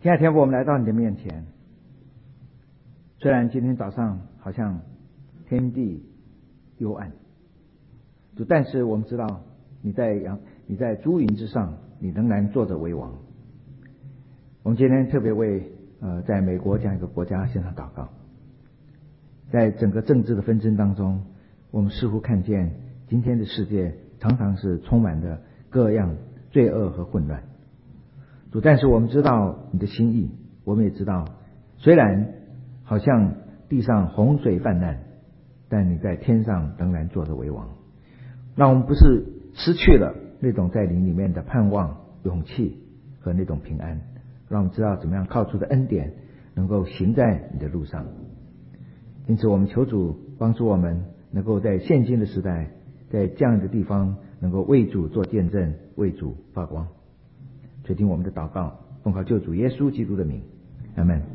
亲爱的天父，我们来到你的面前。虽然今天早上好像天地幽暗，主，但是我们知道你在诸云之上，你仍然坐着为王。我们今天特别为在美国这样一个国家献上祷告。在整个政治的纷争当中，我们似乎看见今天的世界常常是充满着各样罪恶和混乱。主，但是我们知道你的心意，我们也知道虽然好像地上洪水泛滥，但你在天上仍然坐着为王。让我们不是失去了那种在灵里面的盼望、勇气和那种平安，让我们知道怎么样靠主的恩典能够行在你的路上。因此我们求主帮助我们能够在现今的时代，在这样的地方能够为主做见证，为主发光。垂听我们的祷告，奉靠救主耶稣基督的名，阿们。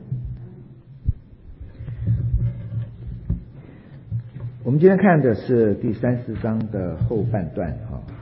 我们今天看的是第34章的后半段。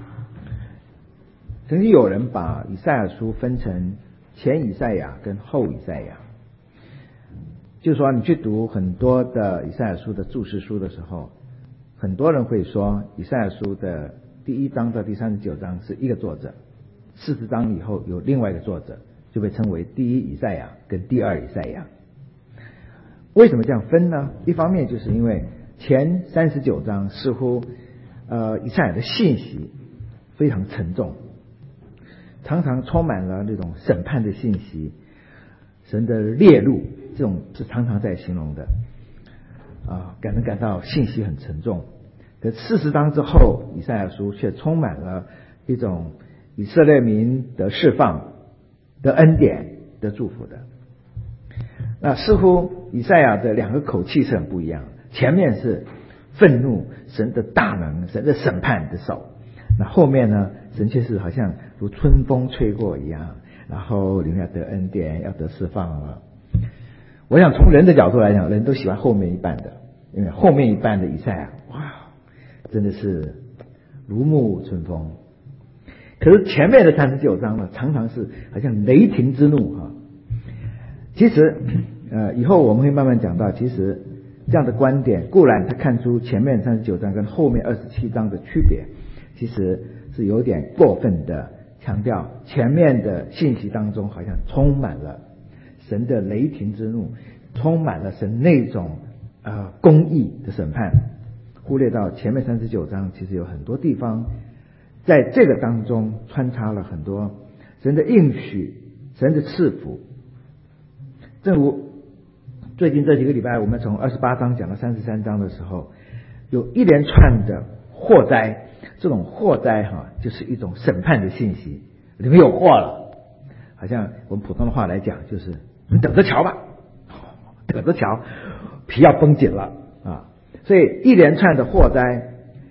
曾经有人把以赛亚书分成前以赛亚跟后以赛亚，就是说你去读很多的以赛亚书的注释书的时候，很多人会说以赛亚书的第1章到第39章是一个作者，40章以后有另外一个作者，就被称为第1以赛亚跟第2以赛亚。为什么这样分呢？一方面就是因为前39章似乎以赛亚的信息非常沉重，常常充满了那种审判的信息，神的烈怒，这种是常常在形容的感人感到信息很沉重。可40章之后，以赛亚书却充满了一种以色列民的释放、的恩典、的祝福的。那似乎以赛亚的两个口气是很不一样的。前面是愤怒，神的大能，神的审判的手。那后面呢，神却是好像如春风吹过一样，然后你们要得恩典，要得释放了。我想从人的角度来讲，人都喜欢后面一半的，因为后面一半的以赛亚，哇，真的是如沐春风。可是前面的39章呢，常常是好像雷霆之怒哈。其实以后我们会慢慢讲到，其实这样的观点固然他看出前面39章跟后面27章的区别，其实是有点过分的强调前面的信息当中好像充满了神的雷霆之怒，充满了神那种公义的审判，忽略到前面39章其实有很多地方在这个当中穿插了很多神的应许、神的赐福。正如最近这几个礼拜我们从28章讲到33章的时候，有一连串的祸灾，这种祸灾就是一种审判的信息，里面有祸了，好像我们普通的话来讲就是你等着瞧吧，等着瞧，皮要绷紧了所以一连串的祸灾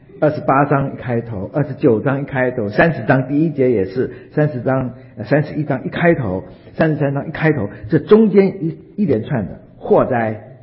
，28章一开头，29章一开头，30章第1节也是，31章一开头，33章一开头，这中间一连串的祸灾，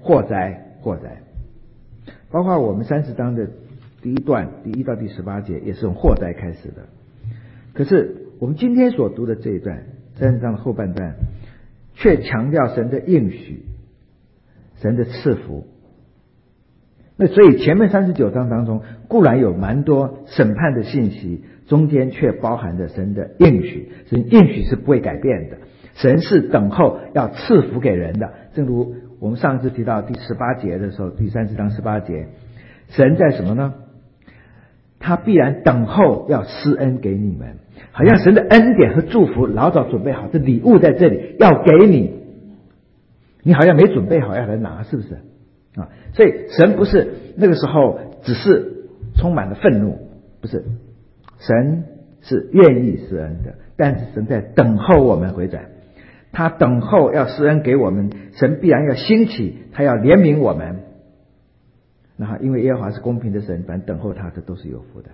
包括我们30章的第1段第1到第18节也是从祸灾开始的。可是我们今天所读的这一段30章的后半段，却强调神的应许，神的赐福。那所以前面39章当中固然有蛮多审判的信息，中间却包含着神的应许。神应许是不会改变的，神是等候要赐福给人的。正如我们上次提到第18节的时候，第30章18节，神在什么呢？他必然等候要施恩给你们，好像神的恩典和祝福老早准备好，这礼物在这里要给你，你好像没准备好要来拿，是不是所以神不是那个时候只是充满了愤怒，不是，神是愿意施恩的，但是神在等候我们回转，他等候要施恩给我们，神必然要兴起，他要怜悯我们。然后因为耶和华是公平的神，反正等候他的都是有福的。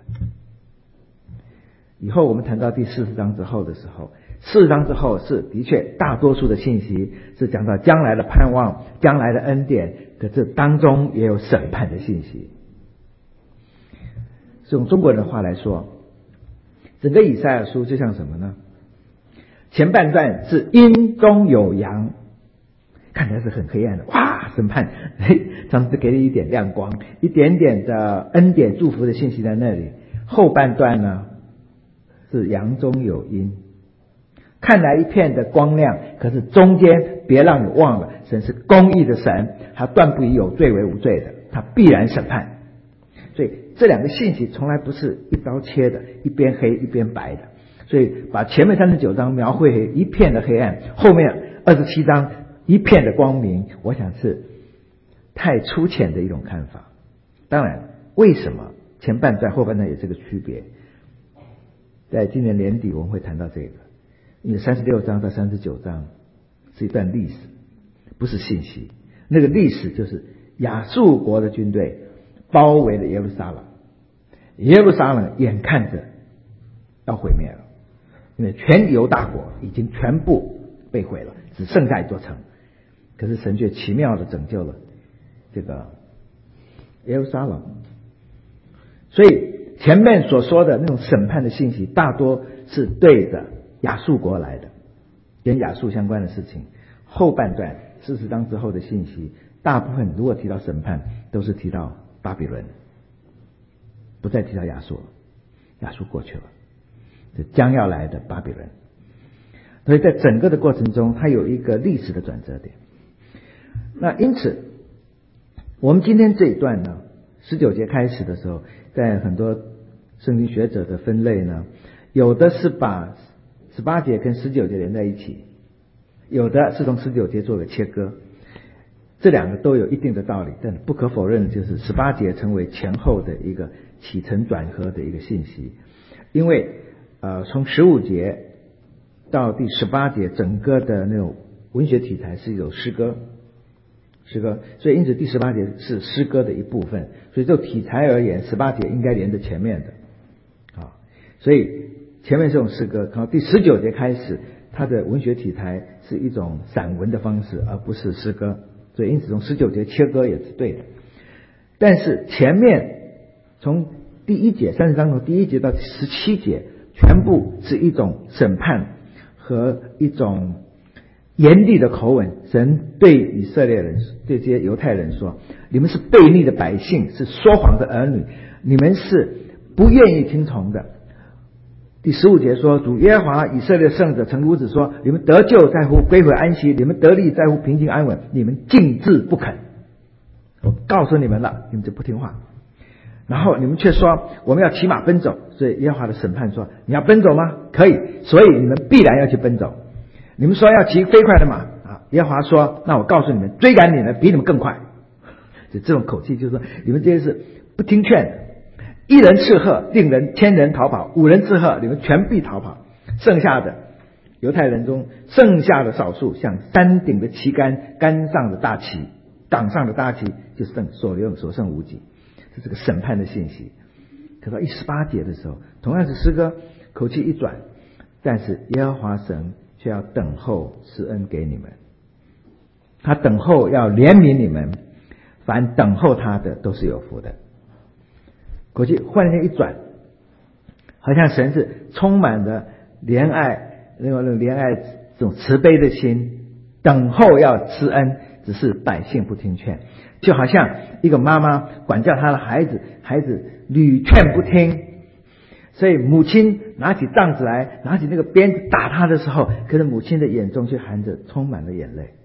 以后我们谈到第40章之后的时候，40章之后是的确大多数的信息是讲到将来的盼望，将来的恩典，可这当中也有审判的信息。是用中国人的话来说，整个以赛亚书就像什么呢？ 前半段是阴中有阳，看起来是很黑暗的，哇，审判，上帝给你一点亮光，一点点的恩典祝福的信息在那里。后半段呢是阳中有阴，看来一片的光亮，可是中间别让你忘了，神是公义的神，他断不以有罪为无罪的，他必然审判。所以这两个信息从来不是一刀切的，一边黑一边白的。所以把前面39章描绘一片的黑暗，后面27章一片的光明，我想是太粗浅的一种看法。当然，为什么前半段后半段有这个区别？在今年年底我们会谈到这个，因为36章到39章是一段历史，不是信息。那个历史就是亚述国的军队包围了耶路撒冷，耶路撒冷眼看着要毁灭了，因为全犹大国已经全部被毁了，只剩下一座城。可是神却奇妙的拯救了这个耶路撒冷。所以前面所说的那种审判的信息大多是对着亚述国来的，跟亚述相关的事情。后半段40章之后的信息大部分如果提到审判都是提到巴比伦，不再提到亚述了，亚述过去了，这将要来的巴比伦。所以在整个的过程中它有一个历史的转折点。那因此我们今天这一段呢，19节开始的时候，在很多圣经学者的分类呢，有的是把18节跟19节连在一起，有的是从19节做个切割。这两个都有一定的道理，但不可否认的就是18节成为前后的一个起承转合的一个信息。因为从15节到第18节整个的那种文学题材是一种诗歌，所以因此第18节是诗歌的一部分，所以就题材而言18节应该连着前面的所以前面是种诗歌，然后第19节开始它的文学题材是一种散文的方式，而不是诗歌，所以因此从19节切割也是对的。但是前面从第1节30章从第1节到第17节全部是一种审判和一种严厉的口吻。神对以色列人，对这些犹太人说，你们是悖逆的百姓，是说谎的儿女，你们是不愿意听从的。第15节说，主耶和华以色列圣者曾如此说，你们得救在乎归回安息，你们得力在乎平静安稳，你们静置不肯。我告诉你们了，你们就不听话。然后你们却说我们要骑马奔走，所以耶和华的审判说，你要奔走吗？可以，所以你们必然要去奔走。你们说要骑飞快的马耶和华说，那我告诉你们，追赶你们比你们更快。就这种口气就是说，你们这些是不听劝的，一人斥喝令人千人逃跑，5人斥喝你们全必逃跑。剩下的犹太人中剩下的少数，像山顶的旗杆，杆上的大旗，岗上的大旗，就所剩无几。是这个审判的信息。可到18节的时候，同样是诗歌，口气一转，但是耶和华神却要等候施恩给你们，他等候要怜悯你们，凡等候他的都是有福的。口气忽然间一转，好像神是充满了怜爱，那种怜爱这种慈悲的心，等候要施恩，只是百姓不听劝。就好像一个妈妈管教她的孩子，孩子屡劝不听，所以母亲拿起杖子来，拿起那个鞭子打他的时候，可是母亲的眼中却含着充满了眼泪，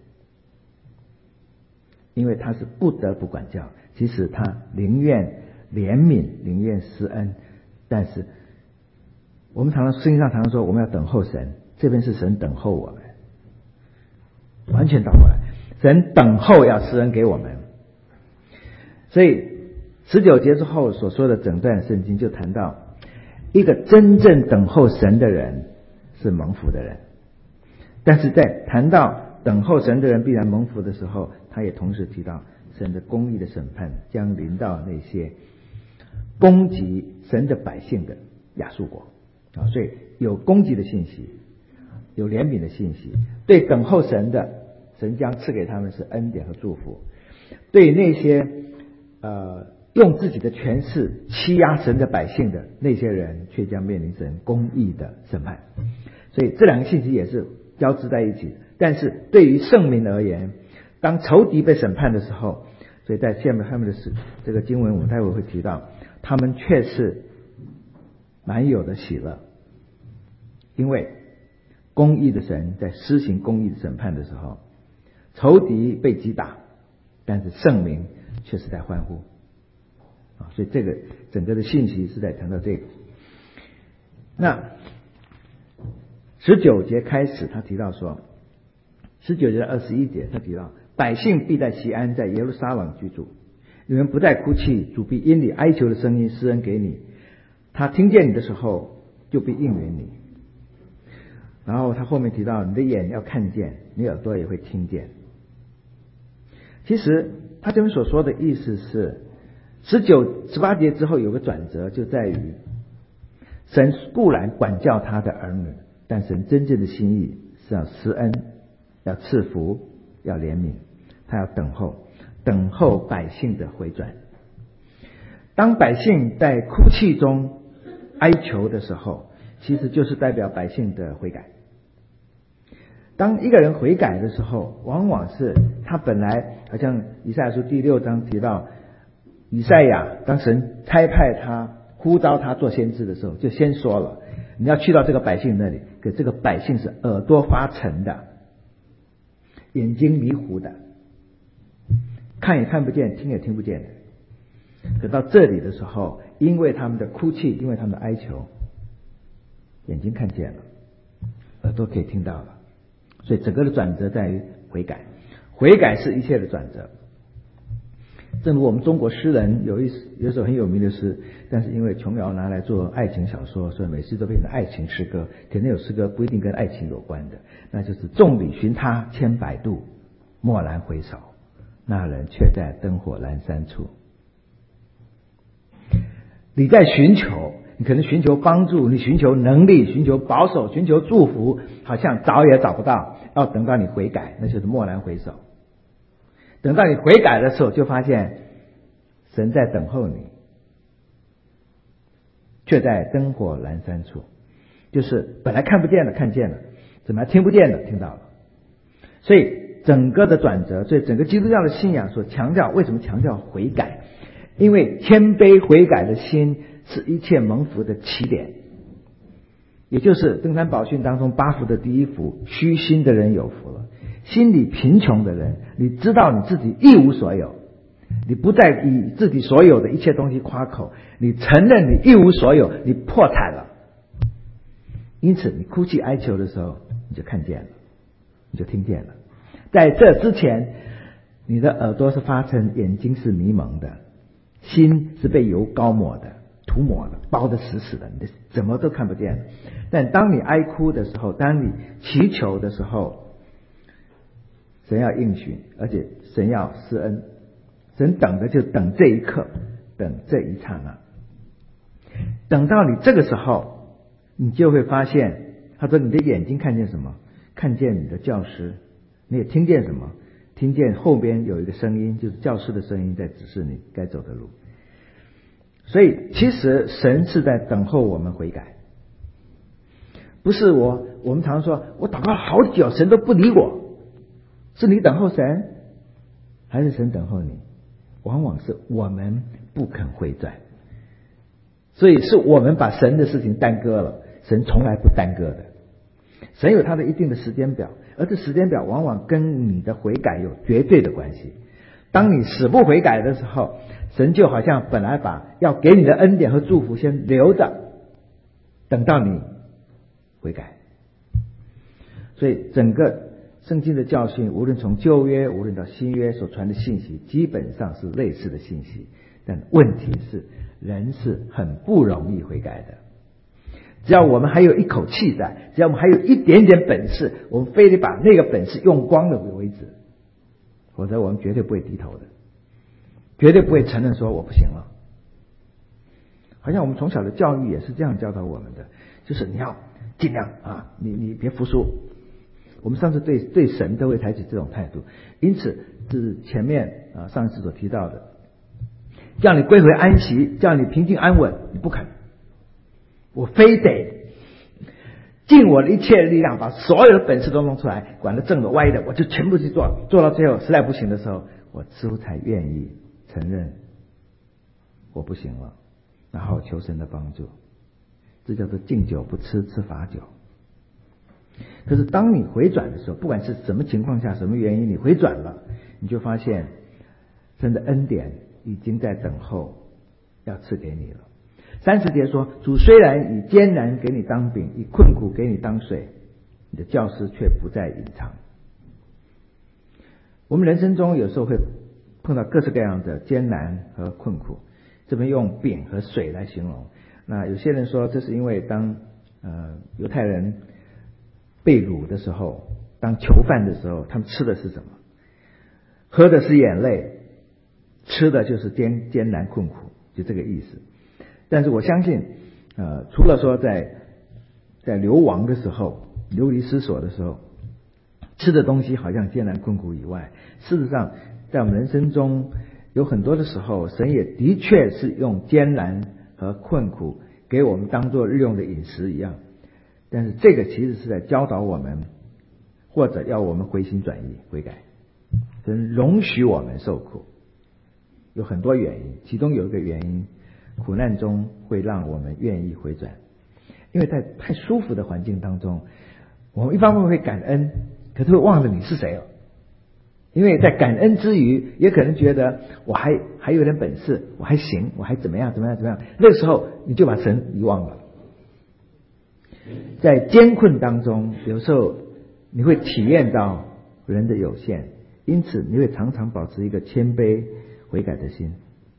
因为他是不得不管教，其实他宁愿怜悯，宁愿施恩。但是我们圣经上常常说我们要等候神，这边是神等候我们，完全倒过来，神等候要施恩给我们。所以19节之后所说的整段圣经就谈到，一个真正等候神的人是蒙福的人。但是在谈到等候神的人必然蒙福的时候，他也同时提到神的公义的审判将临到那些攻击神的百姓的亚述国所以有攻击的信息，有怜悯的信息。对等候神的，神将赐给他们是恩典和祝福；对那些用自己的权势欺压神的百姓的那些人，却将面临神公义的审判。 所以这两个信息也是交织在一起的。但是对于圣民而言，当仇敌被审判的时候，所以在下面的这个经文我们待会会提到，他们却是满有的喜乐，因为公义的神在施行公义的审判的时候，仇敌被击打，但是圣民却是在欢呼啊！所以这个整个的信息是在谈到这个。那19节开始，他提到说，19节到21节，他提到百姓必在锡安，在耶路撒冷居住，你们不再哭泣，主必因你哀求的声音施恩给你，他听见你的时候就必应允你。然后他后面提到，你的眼要看见，你耳朵也会听见。其实他这边所说的意思是，19、18节之后有个转折，就在于神固然管教他的儿女，但神真正的心意是要施恩，要赐福，要怜悯，他要等候百姓的回转。当百姓在哭泣中哀求的时候，其实就是代表百姓的悔改。当一个人悔改的时候，往往是他本来好像以赛亚书第6章提到，以赛亚当神差派他呼召他做先知的时候，就先说了，你要去到这个百姓那里，可这个百姓是耳朵发沉的，眼睛迷糊的，看也看不见，听也听不见的。可到这里的时候，因为他们的哭泣，因为他们的哀求，眼睛看见了，耳朵可以听到了。所以整个的转折在于悔改，悔改是一切的转折。正如我们中国诗人有一首很有名的诗，但是因为琼瑶拿来做爱情小说，所以每次都变成爱情诗歌。可那首诗歌不一定跟爱情有关的，那就是众里寻他千百度，蓦然回首，那人却在灯火阑珊处。你在寻求，你可能寻求帮助，你寻求能力，寻求保守，寻求祝福，好像找也找不到，要等到你悔改，那就是蓦然回首。等到你悔改的时候，就发现神在等候你，却在灯火阑珊处。就是本来看不见的看见了，怎么听不见的听到了。所以整个的转折，所以整个基督教的信仰所强调，为什么强调悔改？因为谦卑悔改的心是一切蒙福的起点，也就是登山宝训当中8福的第1福，虚心的人有福了。心里贫穷的人，你知道你自己一无所有，你不再以自己所有的一切东西夸口，你承认你一无所有，你破产了。因此你哭泣哀求的时候，你就看见了，你就听见了。在这之前，你的耳朵是发沉，眼睛是迷蒙的，心是被油膏抹的，涂抹的，包得死死的，你怎么都看不见了。但当你哀哭的时候，当你祈求的时候，神要应许，而且神要施恩，神等的就等这一刻，等这一刹那。等到你这个时候，你就会发现，他说你的眼睛看见什么？看见你的教师。你也听见什么？听见后边有一个声音，就是教师的声音在指示你该走的路。所以其实神是在等候我们悔改，不是我们常说我祷告了好久，神都不理我。是你等候神，还是神等候你？往往是我们不肯回转，所以是我们把神的事情耽搁了，神从来不耽搁的。神有他的一定的时间表，而这时间表往往跟你的悔改有绝对的关系。当你死不悔改的时候，神就好像本来把要给你的恩典和祝福先留着，等到你悔改。所以整个圣经的教训，无论从旧约无论到新约所传的信息，基本上是类似的信息。但问题是，人是很不容易悔改的。只要我们还有一口气在，只要我们还有一点点本事，我们非得把那个本事用光了为止，否则我们绝对不会低头的，绝对不会承认说我不行了。好像我们从小的教育也是这样教导我们的，就是你要尽量啊，你别服输。我们上次对神都会采取这种态度，因此是前面上次所提到的，叫你归回安息，叫你平静安稳，你不肯，我非得尽我的一切力量把所有的本事都弄出来，管他正的歪的，我就全部去做，做到最后实在不行的时候，我似乎才愿意承认我不行了，然后求神的帮助。这叫做敬酒不吃，吃罚酒。可是当你回转的时候，不管是什么情况下，什么原因你回转了，你就发现神的恩典已经在等候要赐给你了。30节说，主虽然以艰难给你当饼，以困苦给你当水，你的教师却不再隐藏。我们人生中有时候会碰到各式各样的艰难和困苦，这边用饼和水来形容。那有些人说，这是因为当犹太人被掳的时候，当囚犯的时候，他们吃的是什么？喝的是眼泪，吃的就是艰难困苦，就这个意思。但是我相信除了说在流亡的时候，流离失所的时候吃的东西好像艰难困苦以外，事实上在我们人生中有很多的时候，神也的确是用艰难和困苦给我们当作日用的饮食一样。但是这个其实是在教导我们，或者要我们回心转意悔改。神容许我们受苦有很多原因，其中有一个原因，苦难中会让我们愿意回转。因为在太舒服的环境当中，我们一方面会感恩，可是会忘了你是谁了。因为在感恩之余，也可能觉得我还有点本事，我还行，我还怎么样，那个时候你就把神遗忘了。在艰困当中，有时候你会体验到人的有限，因此你会常常保持一个谦卑悔改的心。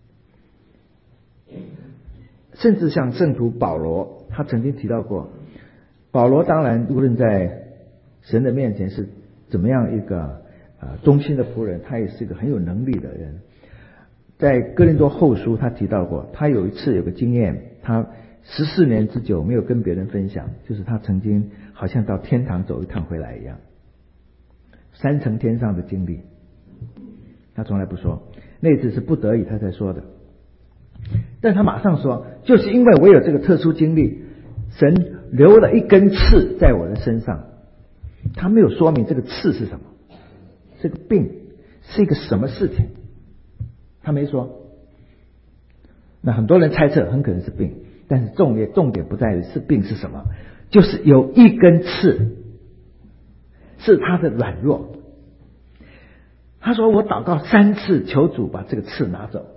甚至像圣徒保罗，他曾经提到过，保罗当然无论在神的面前是怎么样一个忠心的仆人，他也是一个很有能力的人。在哥林多后书他提到过，他有一次有个经验，他14年之久没有跟别人分享，就是他曾经好像到天堂走一趟回来一样，3层天上的经历他从来不说，那次是不得已他才说的。但他马上说，就是因为我有这个特殊经历，神留了一根刺在我的身上。他没有说明这个刺是什么，是个病，是一个什么事情，他没说。那很多人猜测很可能是病，但是重点不在于是病是什么，就是有一根刺是他的软弱。他说我祷告3次求主把这个刺拿走，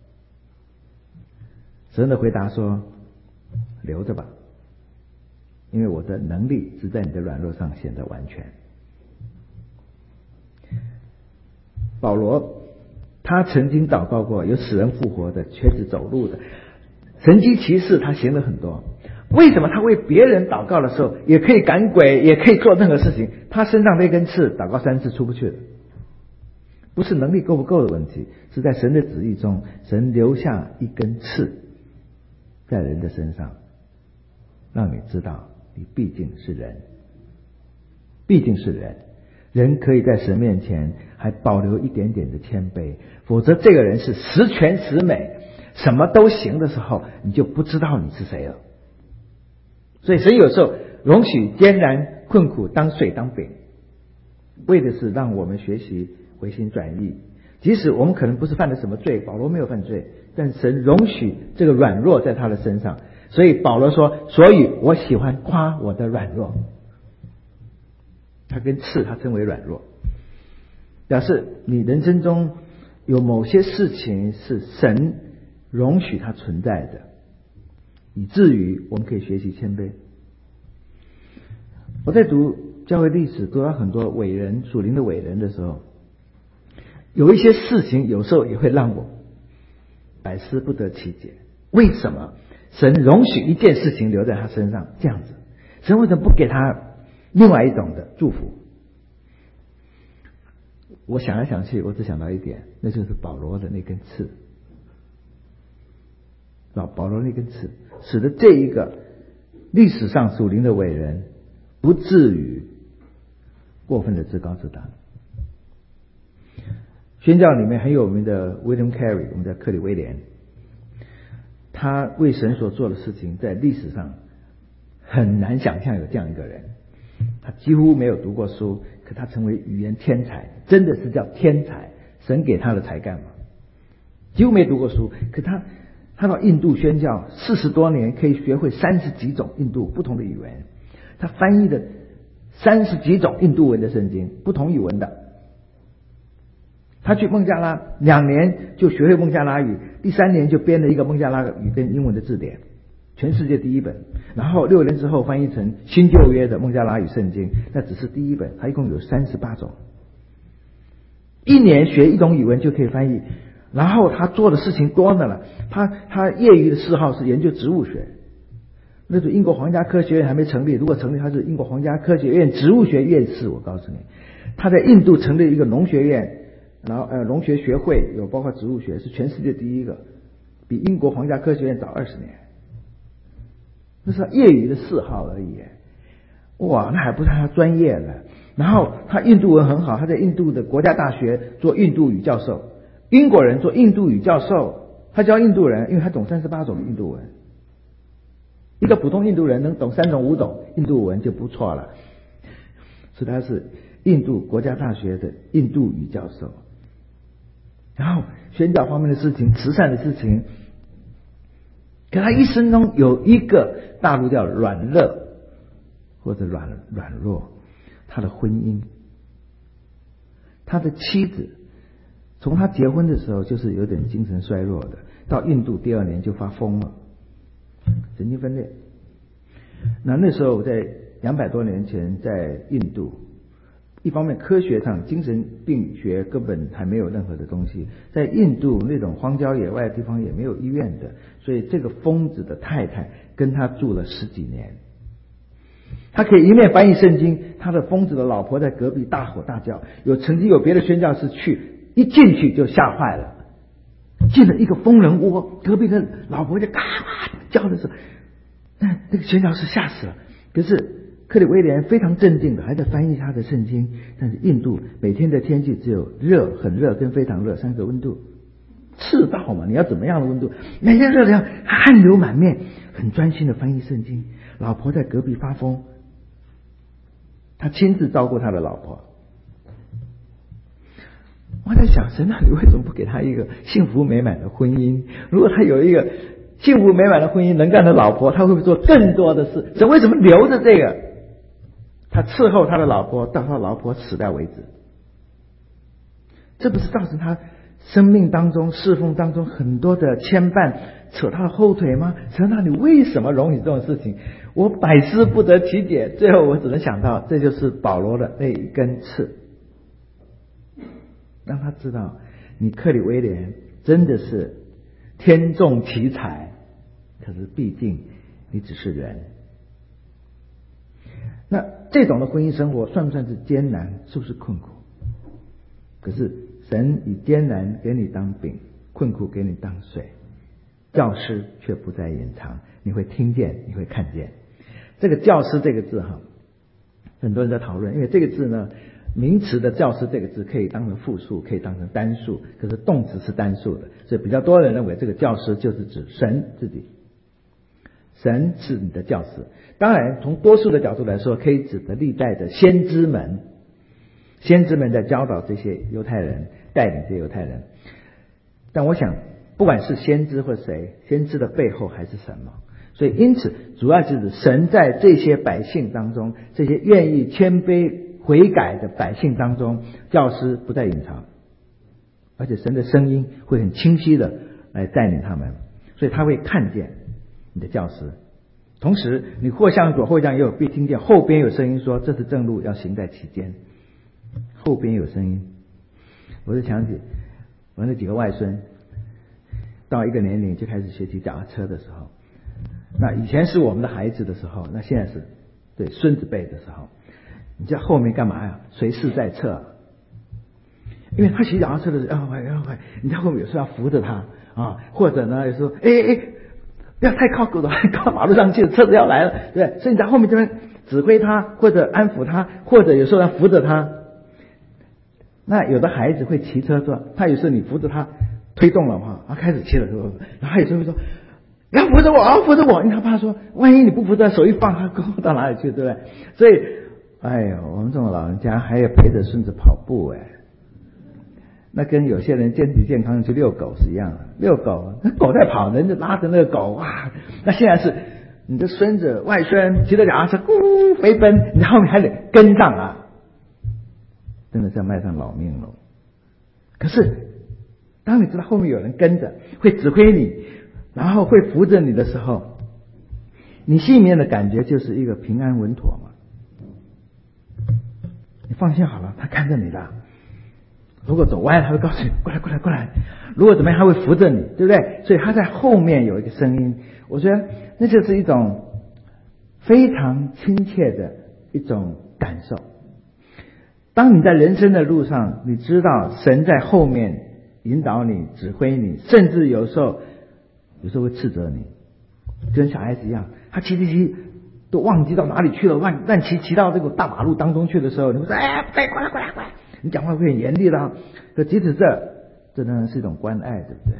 神的回答说留着吧，因为我的能力只在你的软弱上显得完全。保罗他曾经祷告过有死人复活的，瘸子走路的，神迹奇事他行了很多。为什么他为别人祷告的时候也可以赶鬼，也可以做任何事情，他身上那根刺祷告3次出不去了？不是能力够不够的问题，是在神的旨意中，神留下一根刺在人的身上，让你知道你毕竟是人，人可以在神面前还保留一点点的谦卑，否则这个人是十全十美什么都行的时候，你就不知道你是谁了。所以神有时候容许艰难困苦当水当饼，为的是让我们学习回心转意。即使我们可能不是犯了什么罪，保罗没有犯罪，但神容许这个软弱在他的身上。所以保罗说，所以我喜欢夸我的软弱。他跟刺他称为软弱，表示你人生中有某些事情是神容许它存在的，以至于我们可以学习谦卑。我在读教会历史，读到很多伟人，属灵的伟人的时候，有一些事情有时候也会让我百思不得其解。为什么神容许一件事情留在他身上这样子？神为什么不给他另外一种的祝福？我想来想去，我只想到一点，那就是保罗的那根刺。保罗那根刺使得这一个历史上属灵的伟人不至于过分的自高自大。宣教里面很有名的 William Carey， 我们叫克里威廉，他为神所做的事情在历史上很难想象有这样一个人，他几乎没有读过书，可他成为语言天才，真的是叫天才，神给他的才干嘛。几乎没读过书，可他到印度宣教40多年，可以学会30几种印度不同的语言，他翻译的30几种印度文的圣经，不同语文的。他去孟加拉2年就学会孟加拉语，第3年就编了一个孟加拉语跟英文的字典，全世界第一本。然后6年之后翻译成新旧约的孟加拉语圣经，那只是第一本，他一共有38种。1年学1种语文就可以翻译。然后他做的事情多的了，他业余的嗜好是研究植物学。那时候英国皇家科学院还没成立，如果成立，他是英国皇家科学院植物学院士。我告诉你，他在印度成立一个农学院，然后农学学会，有包括植物学，是全世界第一个，比英国皇家科学院早20年。那是他业余的嗜好而已，哇，那还不是他专业的。然后他印度文很好，他在印度的国家大学做印度语教授。英国人做印度语教授，他教印度人，因为他懂38种印度文。一个普通印度人能懂3种5种印度文就不错了，所以他是印度国家大学的印度语教授。然后宣教方面的事情，慈善的事情，可他一生中有一个大陆叫软弱或者软弱，他的婚姻，他的妻子从他结婚的时候就是有点精神衰弱的，到印度第2年就发疯了，神经分裂。那时候在200多年前在印度，一方面科学上精神病学根本还没有任何的东西，在印度那种荒郊野外的地方也没有医院的，所以这个疯子的太太跟他住了10几年。他可以一面翻译圣经，他的疯子的老婆在隔壁大吼大叫，曾经有别的宣教士去，一进去就吓坏了，进了一个疯人窝，隔壁的老婆就嘎嘎叫的时候，那个宣教士吓死了。可是克里威廉非常镇定的还在翻译他的圣经，但是印度每天的天气只有热、很热跟非常热3个温度，赤道嘛，你要怎么样的温度？每天热的汗流满面，很专心的翻译圣经。老婆在隔壁发疯，他亲自照顾他的老婆。我在想，神啊，你为什么不给他一个幸福美满的婚姻？如果他有一个幸福美满的婚姻，能干的老婆，他会不会做更多的事？神为什么留着这个？他伺候他的老婆到他老婆死掉为止，这不是造成他生命当中侍奉当中很多的牵绊，扯他的后腿吗？神啊，你为什么容许这种事情？我百思不得其解。最后我只能想到，这就是保罗的那一根刺，让他知道，你克里威廉真的是天纵奇才，可是毕竟你只是人。那这种的婚姻生活算不算是艰难？是不是困苦？可是神以艰难给你当饼，困苦给你当水，教师却不再隐藏，你会听见，你会看见。这个教师这个字很多人在讨论，因为这个字呢，名词的教师这个字可以当成复数，可以当成单数，可是动词是单数的，所以比较多人认为这个教师就是指神自己，神是你的教师。当然从多数的角度来说，可以指的历代的先知们，先知们在教导这些犹太人，带领这些犹太人。但我想不管是先知或谁，先知的背后还是什么？所以因此主要就是神在这些百姓当中，这些愿意谦卑悔改的百姓当中，教师不再隐藏，而且神的声音会很清晰的来带领他们，所以他会看见你的教师。同时你或向左或向右，必听见后边有声音说，这是正路，要行在其间。后边有声音，我就想起我那几个外孙到一个年龄就开始学骑脚踏车的时候，那以前是我们的孩子的时候，那现在是对孙子辈的时候，你在后面干嘛呀？随侍在侧，因为他骑脚踏车的时候，你在后面有时候要扶着他啊，或者呢有时候不要太靠马路上去，车子要来了，对不对？所以你在后面这边指挥他，或者安抚他，或者有时候要扶着他。那有的孩子会骑车，他有时候你扶着他推动了话，他开始骑了，然后他有时候会说要扶着我，扶着我，因为他怕说，万一你不扶着，手一放，他到哪里去，对不对？所以，哎呦，我们这种老人家还要陪着孙子跑步，那跟有些人身体健康去遛狗是一样的。遛狗，那狗在跑，人就拉着那个狗，哇！那现在是你的孙子、外孙骑着脚踏车咕飞奔，你后面还得跟上啊，真的是要卖上老命了。可是，当你知道后面有人跟着，会指挥你，然后会扶着你的时候，你心里面的感觉就是一个平安稳妥嘛。你放心好了，他看着你的。如果走歪了，他会告诉你过来过来过来。如果怎么样，他会扶着你，对不对？所以他在后面有一个声音，我觉得那就是一种非常亲切的一种感受。当你在人生的路上，你知道神在后面引导你、指挥你，甚至有时候会斥责你，就跟小孩子一样，他骑都忘记到哪里去了，乱骑到这个大马路当中去的时候，你会说：“哎，过来过来过来！”你讲话会很严厉的，可即使这当然是一种关爱，对不对？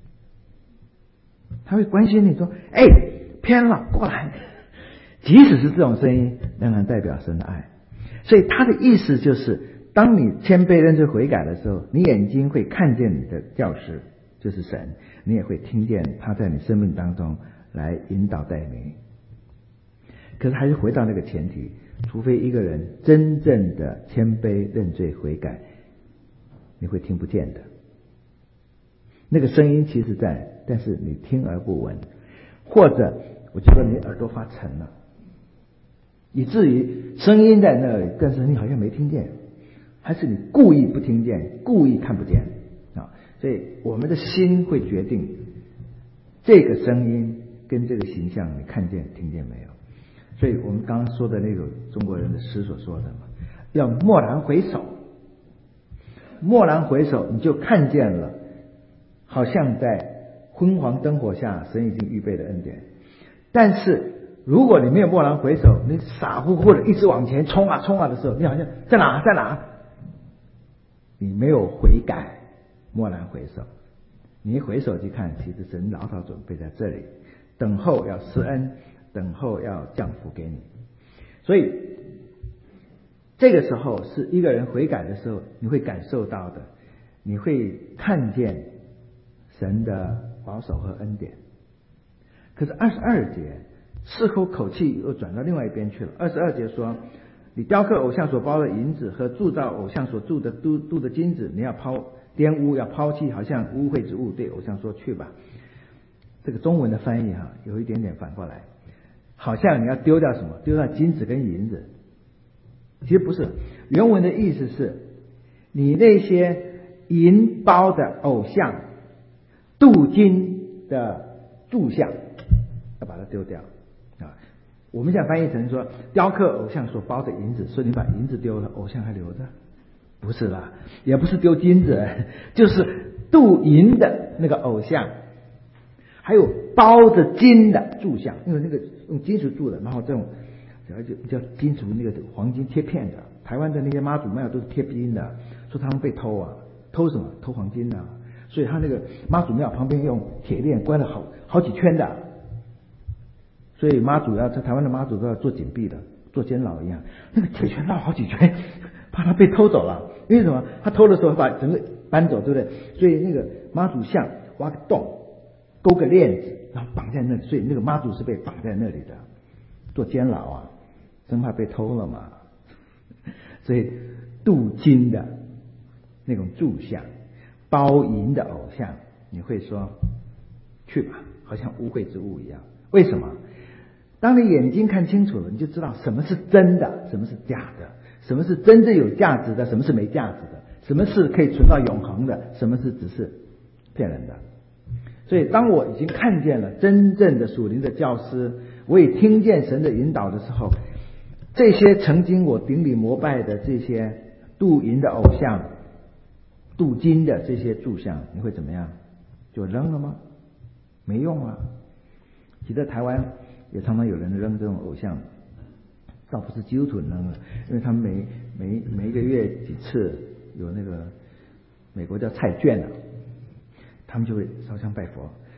他会关心你说：“哎，偏了，过来。”即使是这种声音，仍然代表神的爱。所以他的意思就是，当你谦卑认罪悔改的时候，你眼睛会看见你的教师，就是神，你也会听见他在你生命当中来引导带领。可是还是回到那个前提，除非一个人真正的谦卑认罪悔改，你会听不见的。那个声音其实在，但是你听而不闻，或者我就说你耳朵发沉了，以至于声音在那里，但是你好像没听见，还是你故意不听见，故意看不见啊？所以我们的心会决定这个声音跟这个形象，你看见听见没有？所以我们刚刚说的那个中国人的诗所说的嘛，要蓦然回首，蓦然回首，你就看见了，好像在昏黄灯火下，神已经预备的恩典。但是如果你没有蓦然回首，你傻乎乎的一直往前冲啊冲啊的时候，你好像在哪？你没有悔改，蓦然回首，你一回首去看，其实神老早准备在这里，等候要施恩，等候要降福给你。所以这个时候是一个人悔改的时候，你会感受到的，你会看见神的保守和恩典。可是22节似乎口气又转到另外一边去了。22节说，你雕刻偶像所包的银子和铸造偶像所铸的镀的金子，你要玷污，要抛弃，好像污秽之物，对偶像说去吧。这个中文的翻译有一点点反过来，好像你要丢掉什么？丢掉金子跟银子。其实不是，原文的意思是，你那些银包的偶像、镀金的柱像，要把它丢掉啊。我们现在翻译成说，雕刻偶像所包的银子，所以你把银子丢了，偶像还留着？不是啦，也不是丢金子，就是镀银的那个偶像，还有包着金的柱像，因为那个用金属铸的，然后这种叫金属那个黄金贴片的，台湾的那些妈祖庙都是贴金的，说他们被偷啊，偷什么？偷黄金的，所以他那个妈祖庙旁边用铁链关了好几圈的，所以妈祖在台湾的妈祖都要做紧闭的，做监牢一样，那个铁圈绕好几圈，怕他被偷走了。因为什么？他偷的时候把整个搬走，对不对？所以那个妈祖像挖个洞，勾个链子，然后绑在那里，所以那个妈祖是被绑在那里的，做监牢啊，生怕被偷了嘛。所以镀金的那种柱像，包银的偶像，你会说去吧，好像污秽之物一样。为什么？当你眼睛看清楚了，你就知道什么是真的，什么是假的，什么是真正有价值的，什么是没价值的，什么是可以存到永恒的，什么是只是骗人的。所以当我已经看见了真正的属灵的教师，我也听见神的引导的时候，这些曾经我顶礼膜拜的这些镀银的偶像、镀金的这些柱像，你会怎么样？就扔了吗？没用啊。记得台湾也常常有人扔这种偶像，倒不是基督徒扔了，因为他们每一个月几次有那个美国叫菜券啊，他们就会烧香拜佛，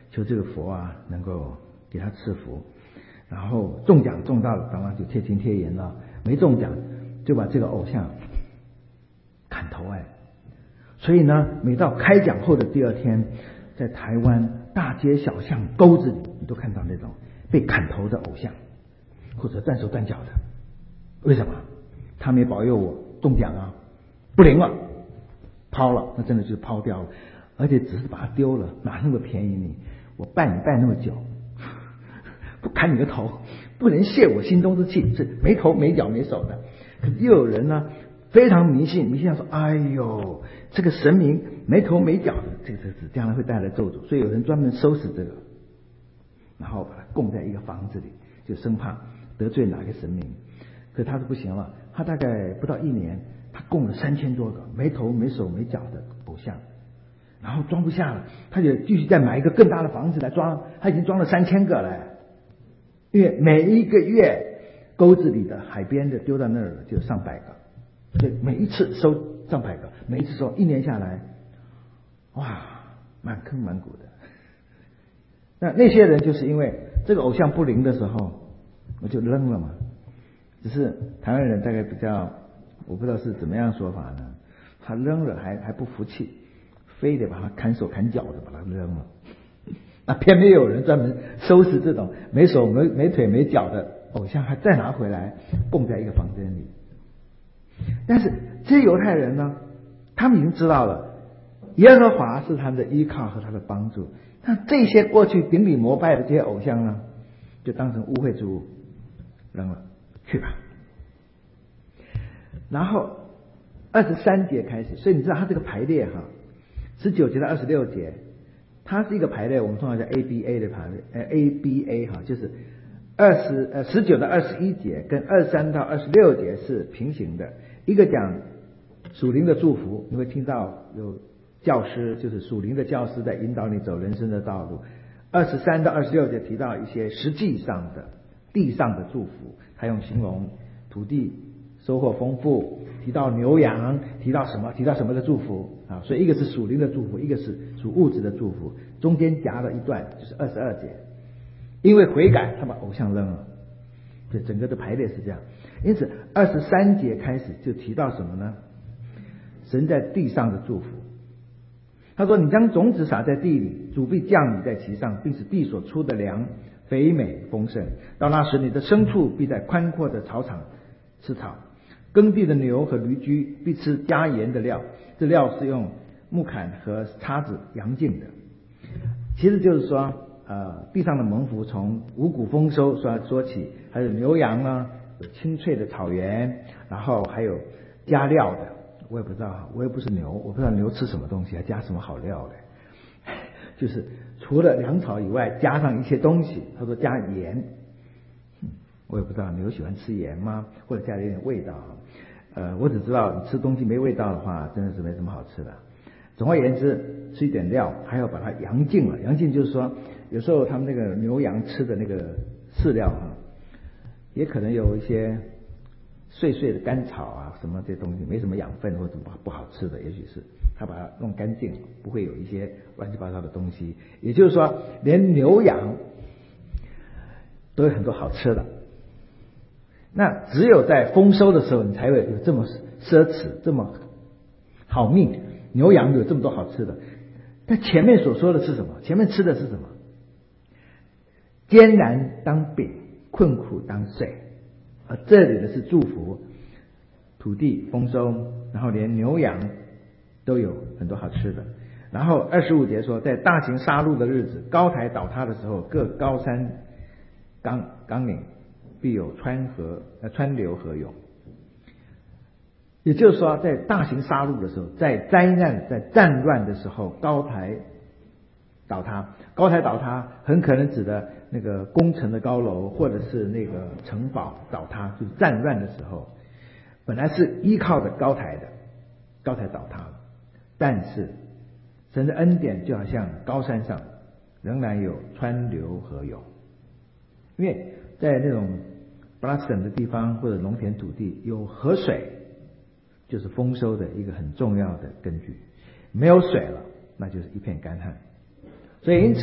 求这个佛啊能够给他赐福，然后中奖中到了，当然就贴金贴银了；没中奖就把这个偶像砍头所以呢，每到开奖后的第二天，在台湾大街小巷沟子里，你都看到那种被砍头的偶像，或者断手断脚的。为什么？他没保佑我中奖啊，不灵了，抛了，那真的就是抛掉了，而且只是把它丢了，哪那么便宜你？我拜你拜那么久，不砍你个头，不能泄我心中之气，是没头没脚没手的。可是又有人呢，非常迷信上说，哎呦，这个神明没头没脚的，这个将来会带来咒诅，所以有人专门收拾这个，然后把它供在一个房子里，就生怕得罪哪个神明。可他是不行了，他大概不到1年，他供了3000多个没头没手没脚的偶像，然后装不下了，他就继续再买一个更大的房子来装，他已经装了3000个了。因为每一个月沟子里的海边的丢到那儿就上百个，所以每一次收上百个，每一次收，1年下来，哇，满坑满谷的。那些人就是因为这个偶像不灵的时候，我就扔了嘛。只是台湾人大概比较，我不知道是怎么样说法呢，他扔了还不服气，非得把它砍手砍脚的把它扔了。那偏偏有人专门收拾这种没手没腿没脚的偶像，还再拿回来供在一个房间里。但是这些犹太人呢，他们已经知道了耶和华是他们的依靠和他的帮助，那这些过去顶礼膜拜的这些偶像呢，就当成污秽之物扔了去吧。然后23节开始，所以你知道他这个排列19节到26节，它是一个排列，我们通常叫 ABA 的排列，ABA 就是19到21节跟23到26节是平行的。一个讲属灵的祝福，你会听到有教师，就是属灵的教师在引导你走人生的道路。23到26节提到一些实际上的地上的祝福，他用形容土地收获丰富，提到牛羊，提到什么的祝福啊。所以一个是属灵的祝福，一个是属物质的祝福，中间夹了一段就是22节，因为悔改他把偶像扔了，这整个的排列是这样。因此23节开始就提到什么呢？神在地上的祝福。他说，你将种子撒在地里，主必降雨在其上，并使地所出的粮肥美丰盛。到那时，你的牲畜必在宽阔的草场吃草，耕地的牛和驴驹必吃加盐的料，这料是用木坎和叉子扬净的。其实就是说地上的蒙福从五谷丰收说起，还有牛羊呢，有青翠的草原，然后还有加料的。我也不知道，我也不是牛，我不知道牛吃什么东西，还加什么好料的。就是除了粮草以外，加上一些东西。他说加盐，我也不知道牛喜欢吃盐吗？或者加了一点味道。我只知道你吃东西没味道的话，真的是没什么好吃的。总而言之，吃一点料，还要把它扬净了。扬净就是说，有时候他们那个牛羊吃的那个饲料也可能有一些碎碎的干草啊，什么这东西没什么养分或者不好吃的，也许是他把它弄干净，不会有一些乱七八糟的东西。也就是说，连牛羊都有很多好吃的。那只有在丰收的时候，你才会有这么奢侈、这么好命。牛羊有这么多好吃的，但前面所说的是什么？前面吃的是什么？艰难当饼，困苦当税。而这里的是祝福，土地丰收，然后连牛羊都有很多好吃的。然后25节说，在大型杀戮的日子，高台倒塌的时候，各高山冈岭必有川流河涌。也就是说，在大型杀戮的时候，在灾难、在战乱的时候，高台倒塌。高台倒塌很可能指的那个工程的高楼，或者是那个城堡倒塌，就是战乱的时候，本来是依靠着高台的，高台倒塌了。但是神的恩典就好像高山上仍然有川流河涌，因为在那种布拉斯肯的地方或者农田土地，有河水就是丰收的一个很重要的根据，没有水了，那就是一片干旱。所以因此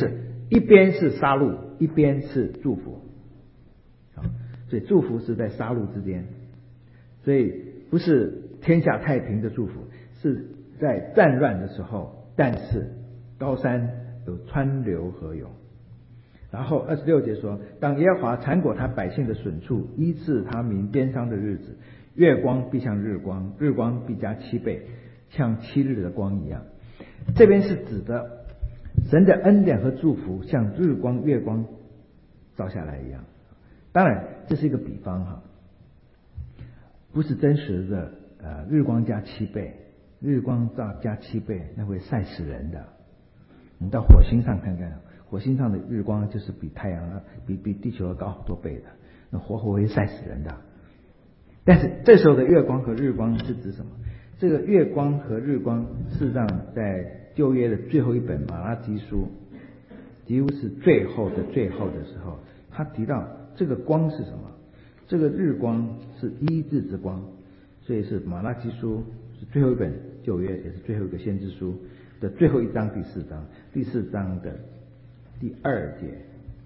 一边是杀戮，一边是祝福。所以祝福是在杀戮之间，所以不是天下太平的祝福，是在战乱的时候，但是高山有川流河涌。然后26节说，当耶和华缠裹他百姓的损处，医治他民鞭伤的日子，月光必像日光，日光必加7倍，像7日的光一样。这边是指的神的恩典和祝福像日光月光照下来一样。当然这是一个比方哈，不是真实的日光加7倍，日光加7倍那会晒死人的。你到火星上看看，火星上的日光就是比太阳比地球要高好多倍的，那活活会晒死人的。但是这时候的月光和日光是指什么？这个月光和日光事实上在旧约的最后一本马拉基书，几乎是最后的时候，他提到这个光是什么？这个日光是医治之光，所以是马拉基书是最后一本旧约，也是最后一个先知书的最后一章第4章，第4章的第2节。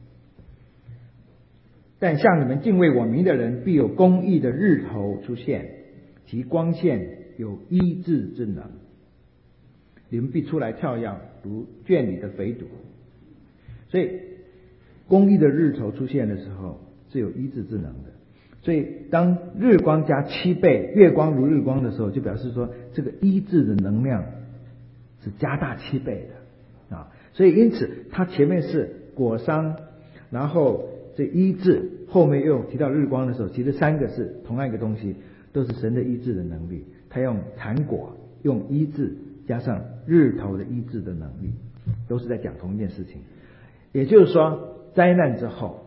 但向你们敬畏我名的人，必有公义的日头出现，其光线有医治之能，你们必出来跳跃，如圈里的肥犊。所以公义的日头出现的时候是有医治之能的。所以当日光加7倍，月光如日光的时候，就表示说这个医治的能量是加大7倍的啊。所以因此它前面是裹伤，然后这医治，后面又提到日光的时候，其实3个是同样一个东西，都是神的医治的能力。他用缠裹，用医治，加上日头的医治的能力，都是在讲同一件事情。也就是说，灾难之后，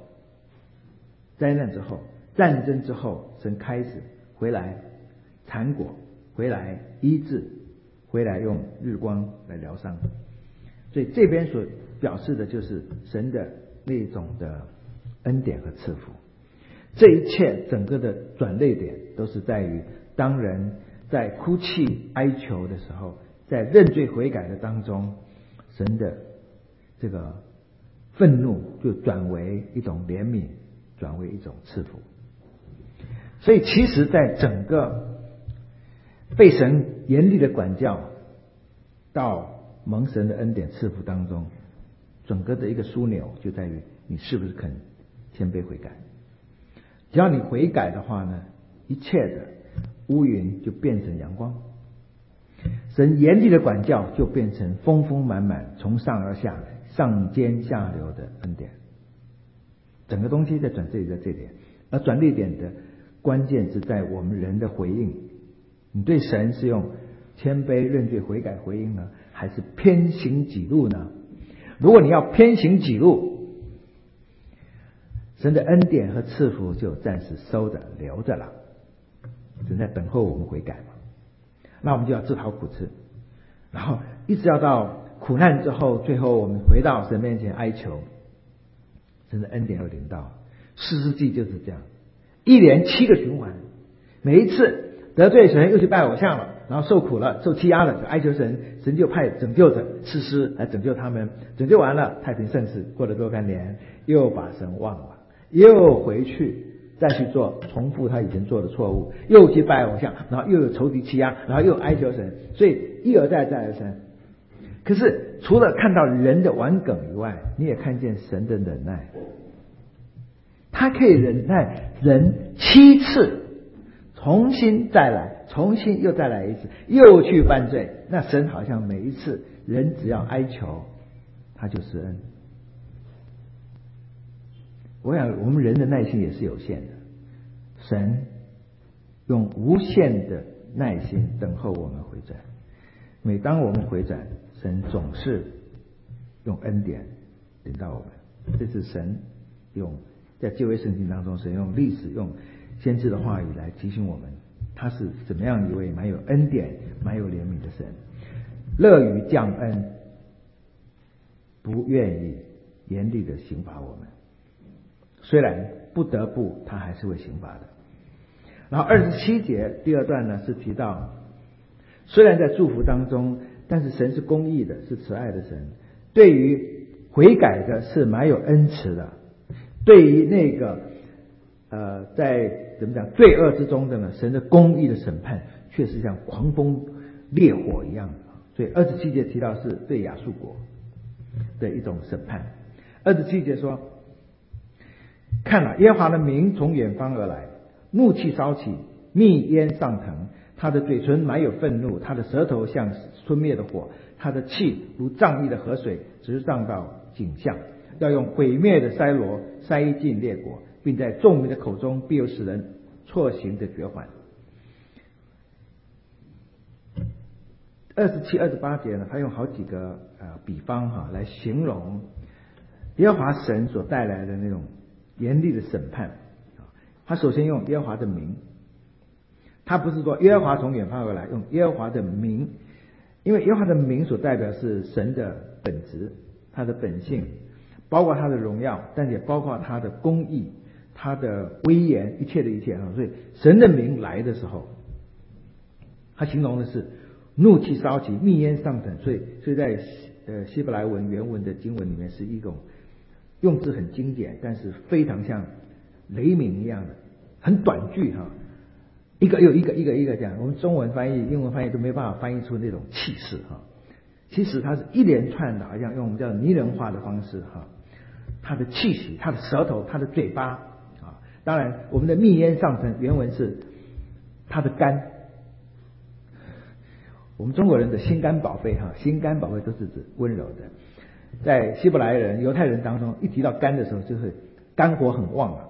战争之后，神开始回来缠裹，回来医治，回来用日光来疗伤。所以这边所表示的就是神的那种的恩典和赐福。这一切整个的转捩点都是在于，当人在哭泣哀求的时候，在认罪悔改的当中，神的这个愤怒就转为一种怜悯，转为一种赐福。所以其实在整个被神严厉的管教到蒙神的恩典赐福当中，整个的一个枢纽就在于你是不是肯谦卑悔改。只要你悔改的话呢，一切的乌云就变成阳光，神严厉的管教就变成丰丰满满从上而下上尖下流的恩典。整个东西在转这点，而转捩点的关键是在我们人的回应。你对神是用谦卑认罪悔改回应呢，还是偏行己路呢？如果你要偏行己路，神的恩典和赐福就暂时收着留着了，正在等候我们悔改嘛。那我们就要自讨苦吃，然后一直要到苦难之后，最后我们回到神面前哀求，神的恩典又临到。士师记就是这样，一连7个循环，每一次得罪神又去拜偶像了，然后受苦了，受欺压了，就哀求神，神就派拯救者士师来拯救他们，拯救完了太平盛世，过了若干年又把神忘了，又回去再去做重复他以前做的错误，又去拜偶像，然后又有仇敌欺压，然后又哀求神，所以一而再再而三。可是除了看到人的顽梗以外，你也看见神的忍耐，他可以忍耐人7次，重新再来，重新又再来一次，又去犯罪。那神好像每一次人只要哀求，他就施恩。我想我们人的耐心也是有限的，神用无限的耐心等候我们回转。每当我们回转，神总是用恩典领到我们。这是神用在旧约圣经当中，神用历史用先知的话语来提醒我们，他是怎么样一位蛮有恩典蛮有怜悯的神，乐于降恩，不愿意严厉的刑罚我们。虽然不得不，他还是会刑罚的。然后27节第2段呢，是提到虽然在祝福当中，但是神是公义的，是慈爱的神，对于悔改的是蛮有恩慈的，对于那个在怎么讲罪恶之中的呢，神的公义的审判却是像狂风烈火一样的。所以27节提到是对亚述国的一种审判。27节说，看了耶和华的名从远方而来，怒气烧起，密烟上腾，他的嘴唇满有愤怒，他的舌头像吞灭的火，他的气如涨溢的河水，直上到颈项，要用毁灭的筛箩筛尽列国，并在众民的口中必有使人错行的绝环。27、28节呢，他用好几个比方来形容耶和华神所带来的那种严厉的审判。他首先用耶和华的名，他不是说耶和华从远方而来，用耶和华的名，因为耶和华的名所代表是神的本质，他的本性，包括他的荣耀，但也包括他的公义，他的威严，一切的一切。所以神的名来的时候，他形容的是怒气烧起，密烟上腾。所以在希伯来文原文的经文里面是一种用字很经典，但是非常像雷鸣一样的，很短句一个又一个这样。我们中文翻译、英文翻译都没办法翻译出那种气势其实它是一连串的，好像用我们叫拟人化的方式他的气息，他的舌头，他的嘴巴当然我们的密烟上腾原文是他的肝。我们中国人的心肝宝贝心肝宝贝都是指温柔的，在希伯来人、犹太人当中，一提到肝的时候，就是肝火很旺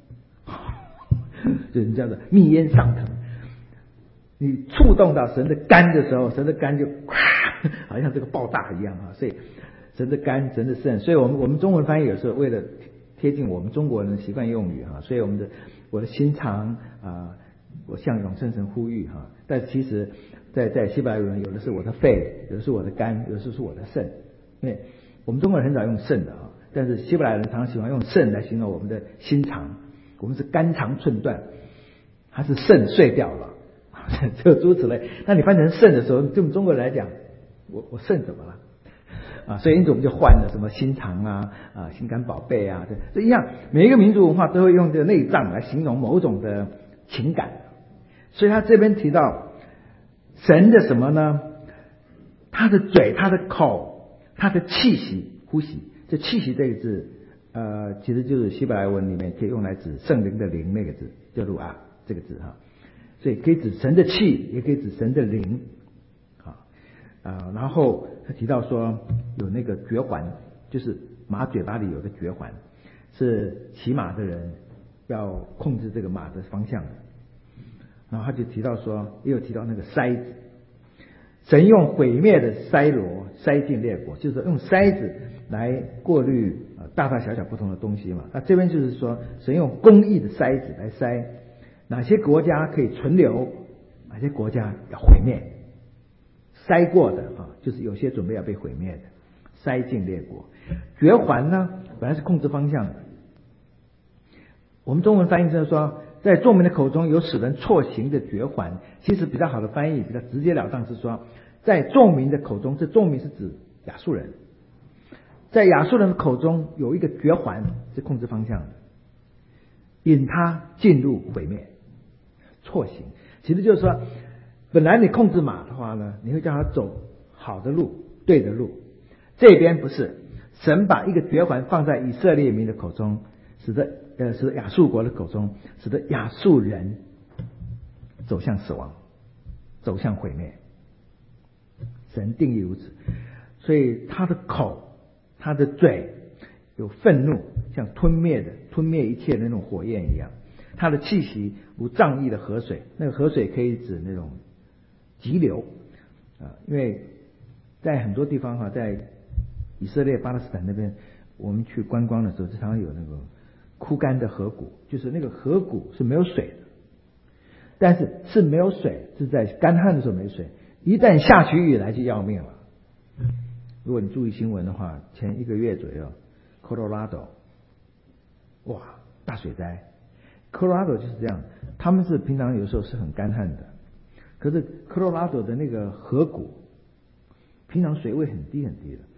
就是叫做密烟上腾。你触动到神的肝的时候，神的肝就好像这个爆炸一样所以神的肝、神的肾，所以我们中文翻译有时候为了贴近我们中国人的习惯用语所以我的心肠我向永生神呼吁但其实在希伯来文有的是我的肺，有的是我的肝，有的是我的肾。因为我们中国人很少用肾的但是希伯来人常常喜欢用肾来形容我们的心肠。我们是肝肠寸断，它是肾碎掉了就诸如此类。那你翻成肾的时候，对我们中国人来讲，我肾怎么了所以因此我们就换了什么心肠心肝宝贝这一样。每一个民族文化都会用这个内脏来形容某种的情感。所以他这边提到神的什么呢？他的嘴，他的口，他的气息，呼吸。这气息这个字其实就是希伯来文里面可以用来指圣灵的灵那个字，叫路阿这个字所以可以指神的气，也可以指神的灵然后他提到说有那个绝环，就是马嘴巴里有个绝环，是骑马的人要控制这个马的方向的。然后他就提到说，也有提到那个筛子，神用毁灭的筛箩筛尽列国，就是用筛子来过滤大大小小不同的东西嘛。那这边就是说，神用公义的筛子来筛哪些国家可以存留，哪些国家要毁灭。筛过的就是有些准备要被毁灭的，筛尽列国。绝环呢，本来是控制方向的。我们中文翻译就是说，在众民的口中有使人错行的绝环。其实比较好的翻译，比较直截了当是说，在众民的口中，这众民是指亚述人，在亚述人的口中有一个绝环是控制方向的，引他进入毁灭，错行。其实就是说，本来你控制马的话呢，你会叫他走好的路，对的路。这边不是，神把一个绝环放在以色列民的口中，使得亚述国的口中，使得亚述人走向死亡，走向毁灭。神定义如此，所以他的口，他的嘴有愤怒，像吞灭一切的那种火焰一样。他的气息如涨溢的河水，那个河水可以指那种急流因为在很多地方在以色列巴勒斯坦那边，我们去观光的时候，经常有那个枯干的河谷，就是那个河谷是没有水的，但是没有水，是在干旱的时候没水，一旦下起雨来就要命了。如果你注意新闻的话，前1个月左右 Colorado 哇大水灾。Colorado 就是这样，他们是平常有时候是很干旱的，可是 Colorado 的那个河谷平常水位很低很低的，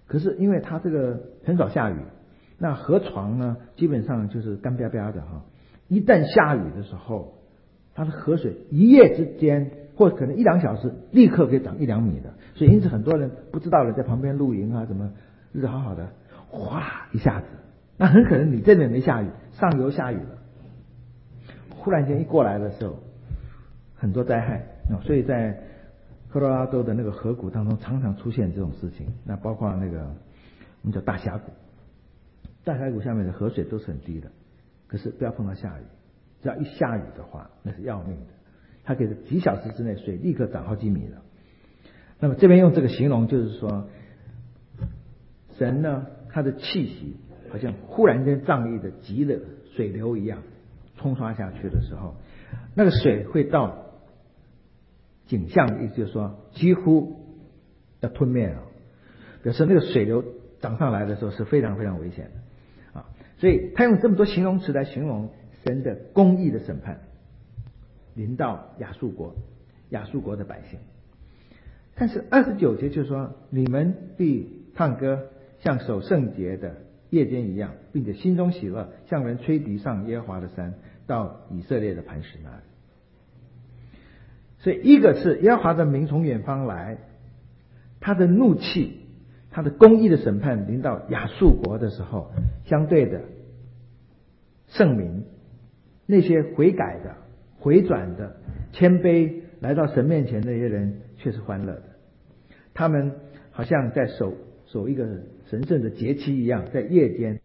可是因为它这个很少下雨，那河床呢基本上就是干巴巴的哈。一旦下雨的时候，它的河水一夜之间或可能1-2小时立刻可以涨1-2米的，所以因此很多人不知道的在旁边露营啊，怎么日子好好的，哗一下子，那很可能你这边没下雨，上游下雨了，忽然间一过来的时候，很多灾害。所以在科罗拉多的那个河谷当中常常出现这种事情，那包括那个我们叫大峡谷，大峡谷下面的河水都是很低的，可是不要碰到下雨，只要一下雨的话那是要命的，它可以几小时之内水立刻涨好几米了。那么这边用这个形容就是说，神呢他的气息好像忽然间仗义的急的水流一样冲刷下去的时候，那个水会到景象的意思就是说几乎要吞灭了，表示那个水流涨上来的时候是非常非常危险的啊。所以他用这么多形容词来形容神的公义的审判临到亚述国的百姓。但是29节就是说，你们必唱歌像守圣节的夜间一样，并且心中喜乐，像人吹笛上耶和华的山，到以色列的磐石那里。所以一个是耶和华的名从远方来，他的怒气，他的公义的审判临到亚述国的时候，相对的圣民，那些悔改的回转的谦卑来到神面前的那些人却是欢乐的，他们好像在守一个神圣的节期一样，在夜间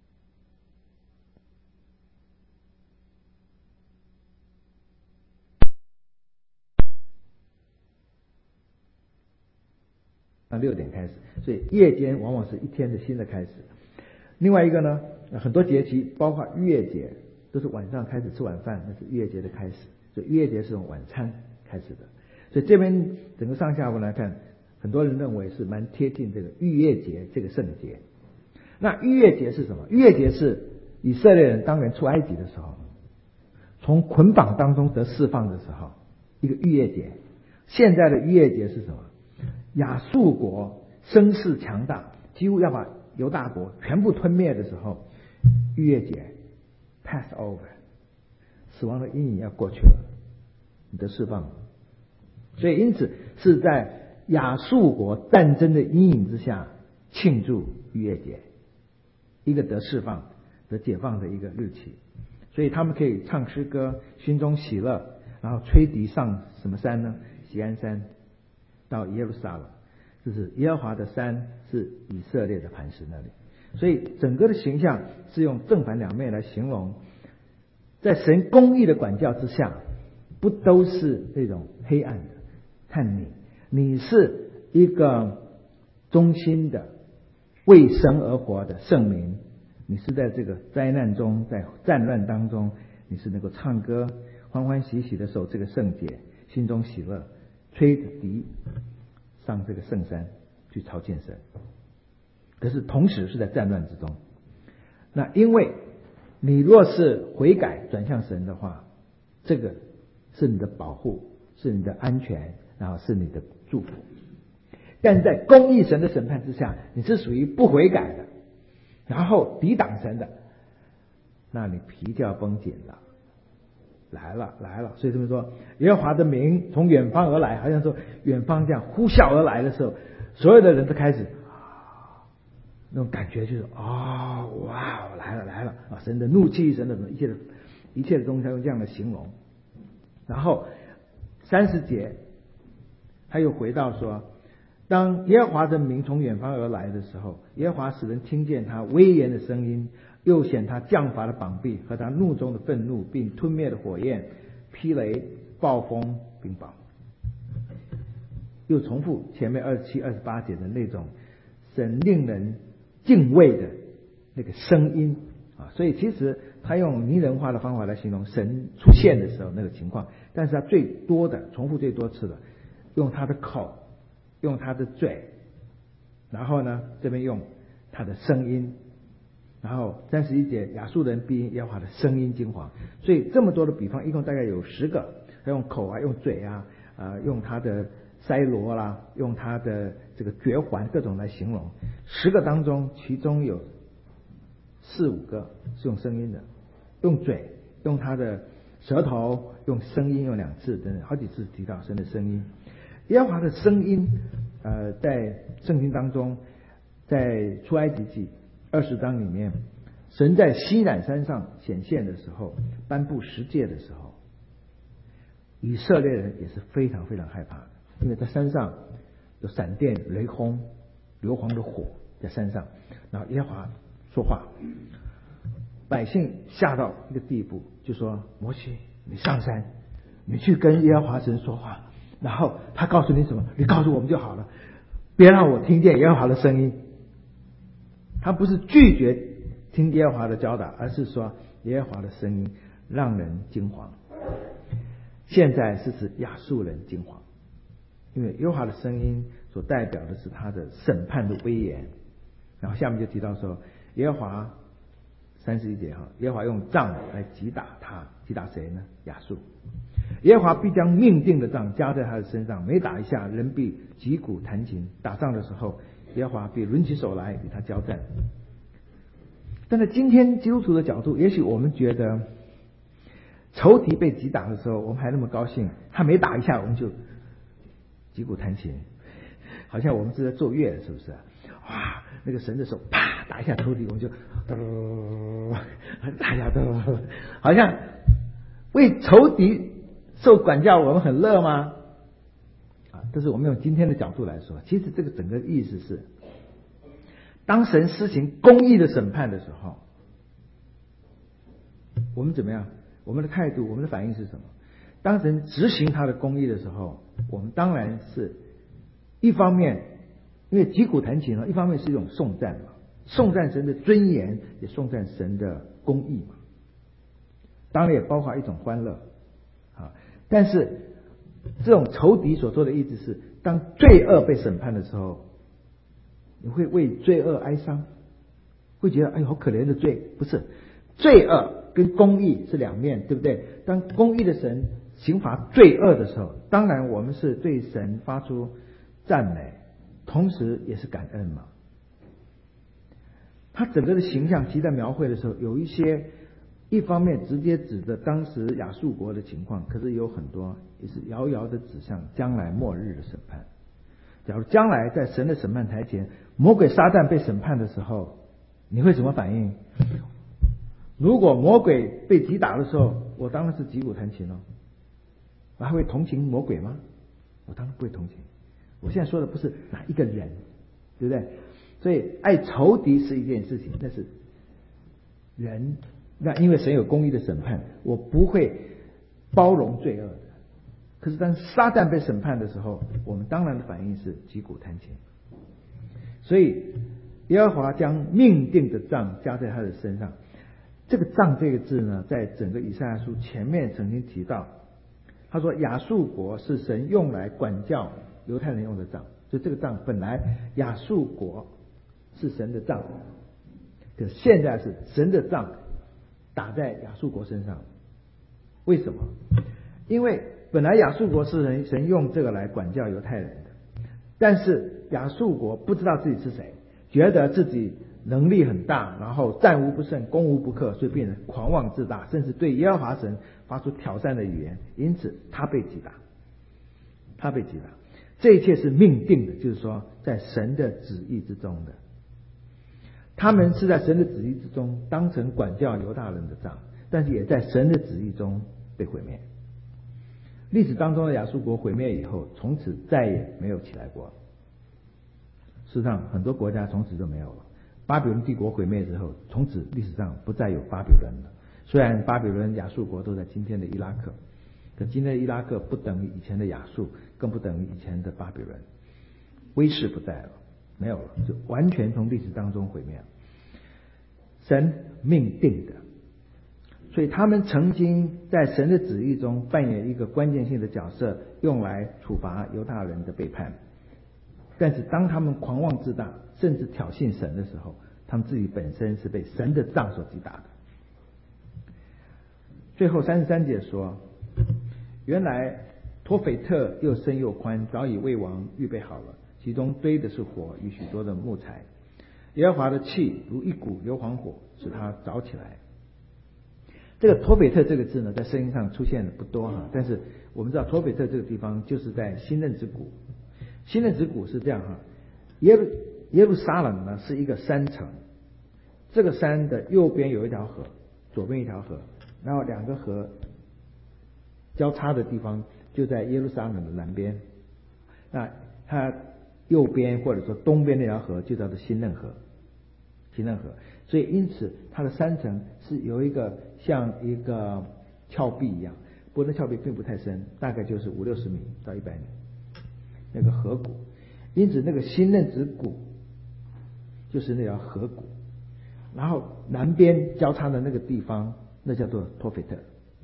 6点开始，所以夜间往往是一天的新的开始。另外一个呢，很多节期包括逾越节都是晚上开始吃晚饭，那是逾越节的开始，所以逾越节是从晚餐开始的。所以这边整个上下文来看，很多人认为是蛮贴近这个逾越节这个圣节。那逾越节是什么？逾越节是以色列人当年出埃及的时候，从捆绑当中得释放的时候，一个逾越节。现在的逾越节是什么？亚述国声势强大，几乎要把犹大国全部吞灭的时候，逾越节 pass over， 死亡的阴影要过去了，你得释放。所以因此是在亚述国战争的阴影之下庆祝逾越节，一个得释放得解放的一个日期。所以他们可以唱诗歌，心中喜乐，然后吹笛上什么山呢？锡安山，到耶路撒冷，这是耶和华的山，是以色列的磐石那里。所以整个的形象是用正反两面来形容，在神公义的管教之下，不都是这种黑暗的。看你是一个忠心的为神而活的圣民，你是在这个灾难中，在战乱当中，你是能够唱歌欢欢喜喜的守这个圣节，心中喜乐，吹着笛上这个圣山去朝见神。可是同时是在战乱之中，那因为你若是悔改转向神的话，这个是你的保护，是你的安全，然后是你的祝福。但在公义神的审判之下，你是属于不悔改的，然后抵挡神的，那你皮就要绷紧了。来了，所以这么说，耶和华的名从远方而来，好像说远方这样呼啸而来的时候，所有的人都开始那种感觉，就是哇，来了啊！神的怒气，神的一切的东西，用这样的形容。然后30节他又回到说，当耶和华的名从远方而来的时候，耶和华使人听见他威严的声音，又显他降罚的膀臂和他怒中的愤怒，并吞灭的火焰、霹雷、暴风、冰雹。又重复前面27、28节的那种神令人敬畏的那个声音啊。所以其实他用拟人化的方法来形容神出现的时候那个情况，但是他最多的重复最多次的用他的口，用他的嘴，然后呢这边用他的声音，然后31节亚述人必因耶和华的声音惊惶。所以这么多的比方，一共大概有10个，他用口啊，用嘴啊，用他的筛罗啦，用他的这个绝环各种来形容，10个当中，其中有4、5个是用声音的，用嘴，用他的舌头，用声音，用2次等等，好几次提到神的声音。耶和华的声音，在圣经当中，在出埃及记20章里面，神在西乃山上显现的时候，颁布10诫的时候，以色列人也是非常非常害怕的，因为在山上有闪电、雷轰、硫磺的火在山上，然后耶和华说话，百姓吓到一个地步，就说摩西，你上山，你去跟耶和华神说话，然后他告诉你什么，你告诉我们就好了，别让我听见耶和华的声音。他不是拒绝听耶和华的教导，而是说耶和华的声音让人惊惶。现在是指亚述人惊惶，因为耶和华的声音所代表的是他的审判的威严。然后下面就提到说，耶和华31节耶和华用杖来击打他，击打谁呢？亚述。耶和华必将命定的杖加在他的身上，每打一下，人必击鼓弹琴。打仗的时候，耶和华必抡起手来与他交战。但在今天基督徒的角度，也许我们觉得仇敌被击打的时候，我们还那么高兴，他每打一下我们就击鼓弹琴，好像我们是在奏乐，是不是？哇，那个神的手啪打一下仇敌，我们就打一下，好像为仇敌受管教，我们很乐吗？这是我们用今天的角度来说，其实这个整个意思是，当神施行公义的审判的时候，我们怎么样？我们的态度，我们的反应是什么？当神执行他的公义的时候，我们当然是一方面，因为击鼓弹琴一方面是一种颂赞嘛，颂赞神的尊严，也颂赞神的公义嘛，当然也包括一种欢乐但是这种仇敌所做的意思是，当罪恶被审判的时候，你会为罪恶哀伤，会觉得哎呦好可怜的罪，不是，罪恶跟公义是两面，对不对？当公义的神刑罚罪恶的时候，当然我们是对神发出赞美，同时也是感恩嘛。他整个的形象其实在描绘的时候，有一些一方面直接指着当时亚述国的情况，可是有很多也是遥遥的指向将来末日的审判。假如将来在神的审判台前，魔鬼撒旦被审判的时候，你会怎么反应？如果魔鬼被击打的时候，我当然是击鼓弹琴了。我还会同情魔鬼吗？我当然不会同情。我现在说的不是哪一个人，对不对？所以爱仇敌是一件事情，但是人，那因为神有公义的审判，我不会包容罪恶的。可是当撒旦被审判的时候，我们当然的反应是击鼓弹琴。所以耶和华将命定的杖加在他的身上。这个杖这个字呢，在整个以赛亚书前面曾经提到，他说亚述国是神用来管教犹太人用的杖，就这个杖本来亚述国是神的杖，可现在是神的杖打在亚述国身上。为什么？因为本来亚述国是神用这个来管教犹太人的，但是亚述国不知道自己是谁，觉得自己能力很大，然后战无不胜，攻无不克，所以变成狂妄自大，甚至对耶和华神发出挑战的语言，因此他被击打。这一切是命定的，就是说在神的旨意之中的。他们是在神的旨意之中当成管教犹大人的杖，但是也在神的旨意中被毁灭。历史当中的亚述国毁灭以后，从此再也没有起来过。事实上很多国家从此就没有了。巴比伦帝国毁灭之后，从此历史上不再有巴比伦了。虽然巴比伦、亚述国都在今天的伊拉克，可今天的伊拉克不等于以前的亚述，更不等于以前的巴比伦，威势不在了，没有了，就完全从历史当中毁灭了。神命定的，所以他们曾经在神的旨意中扮演一个关键性的角色，用来处罚犹大人的背叛。但是当他们狂妄自大，甚至挑衅神的时候，他们自己本身是被神的杖所击打的。最后33节说，原来托斐特又深又宽，早已为王预备好了，其中堆的是火与许多的木材。耶和华的气如一股硫磺火，使它着起来。这个托斐特这个字呢，在圣经上出现的不多哈，但是我们知道托斐特这个地方就是在新嫩子谷。新嫩子谷是这样哈，耶路撒冷呢是一个山城，这个山的右边有一条河，左边一条河，然后两个河交叉的地方就在耶路撒冷的南边。那它右边或者说东边那条河就叫做新嫩河，新嫩河。所以因此它的山城是有一个像一个峭壁一样，不过那峭壁并不太深，大概就是50-60米到100米那个河谷。因此那个新嫩子谷就是那条河谷，然后南边交叉的那个地方那叫做托斐特。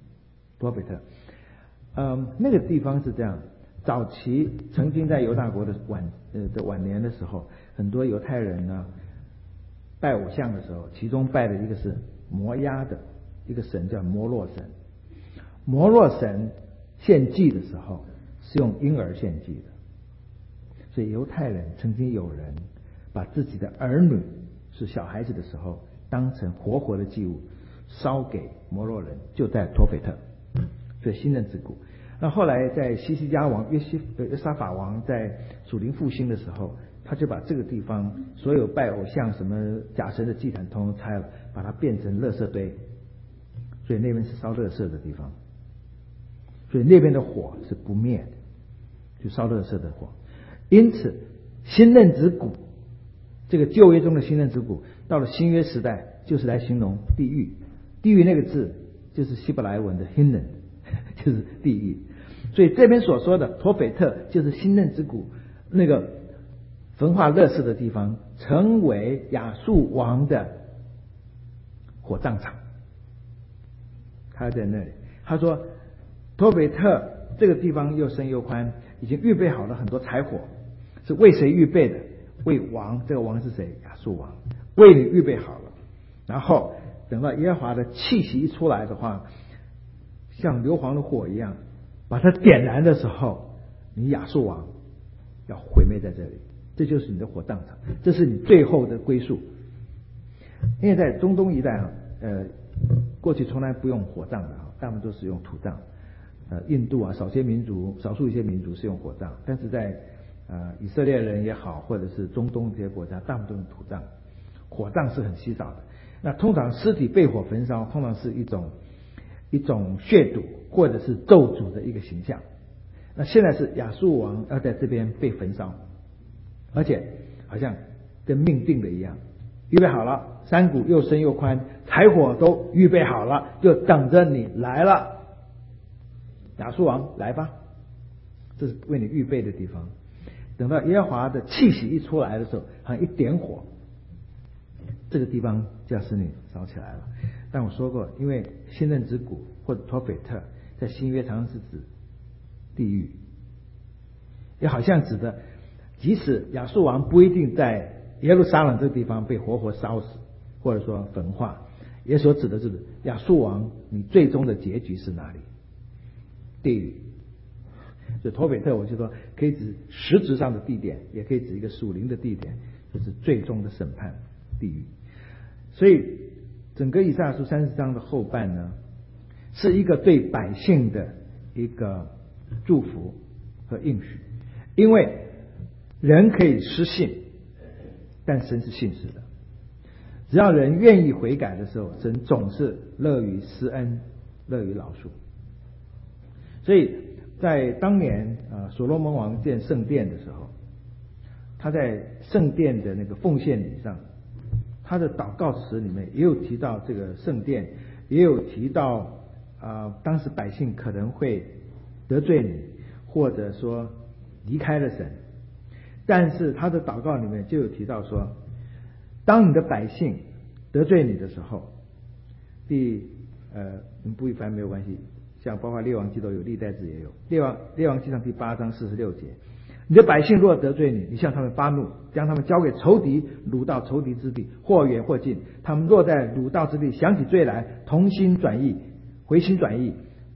那个地方是这样，早期曾经在犹大国的晚年的时候，很多犹太人呢拜偶像的时候，其中拜的一个是摩押的一个神叫摩洛神。摩洛神献祭的时候是用婴儿献祭的，所以犹太人曾经有人把自己的儿女是小孩子的时候当成活的祭物烧给摩洛人，就在托斐特，所以新嫩子谷。那后来在西西家王约沙法王在属灵复兴的时候，他就把这个地方所有拜偶像什么假神的祭坛通通拆了，把它变成垃圾堆，所以那边是烧垃圾的地方，所以那边的火是不灭的，就烧垃圾的火。因此新嫩子谷，这个旧约中的新嫩子谷，到了新约时代就是来形容地狱。地狱那个字就是希伯来文的 Hinnom， 就是地狱。所以这边所说的托斐特就是新嫩子谷那个焚化垃圾的地方，成为亚述王的火葬场。他在那里，他说托斐特这个地方又深又宽，已经预备好了很多柴火，是为谁预备的？为王。这个王是谁？亚述王，为你预备好了。然后等到耶和华的气息一出来的话，像硫磺的火一样把它点燃的时候，你亚述王要毁灭在这里，这就是你的火葬场，这是你最后的归宿。因为在中东一带啊，过去从来不用火葬的，大部分都是用土葬。印度啊，少数一些民族是用火葬，但是在以色列人也好，或者是中东这些国家，大部分都是土葬。火葬是很稀少的。那通常尸体被火焚烧，通常是一种亵渎或者是咒诅的一个形象。那现在是亚述王要在这边被焚烧，而且好像跟命定的一样，预备好了，山谷又深又宽，柴火都预备好了，就等着你来了。亚述王来吧，这是为你预备的地方。等到耶和华的气息一出来的时候，好像一点火，这个地方就要使你烧起来了。但我说过，因为新嫩子谷或者托斐特在新约常常是指地狱，也好像指的即使亚述王不一定在耶路撒冷这个地方被活烧死，或者说焚化，也所指的是亚述王你最终的结局是哪里？地狱。所以托斐特我就说可以指实质上的地点，也可以指一个属灵的地点，就是最终的审判，地狱。所以整个以赛亚书30章的后半呢，是一个对百姓的一个祝福和应许。因为人可以失信，但神是信实的。只要人愿意悔改的时候，神总是乐于施恩，乐于饶恕。所以在当年所罗门王建圣殿的时候，他在圣殿的那个奉献礼上，他的祷告词里面也有提到这个圣殿，也有提到当时百姓可能会得罪你，或者说离开了神。但是他的祷告里面就有提到说，当你的百姓得罪你的时候，你们不一翻没有关系，像包括列王记都有，历代志也有。列王记上第8章46节，你的百姓若得罪你，你向他们发怒，将他们交给仇敌，掳到仇敌之地，或远或近。他们若在掳到之地想起罪来，回心转意，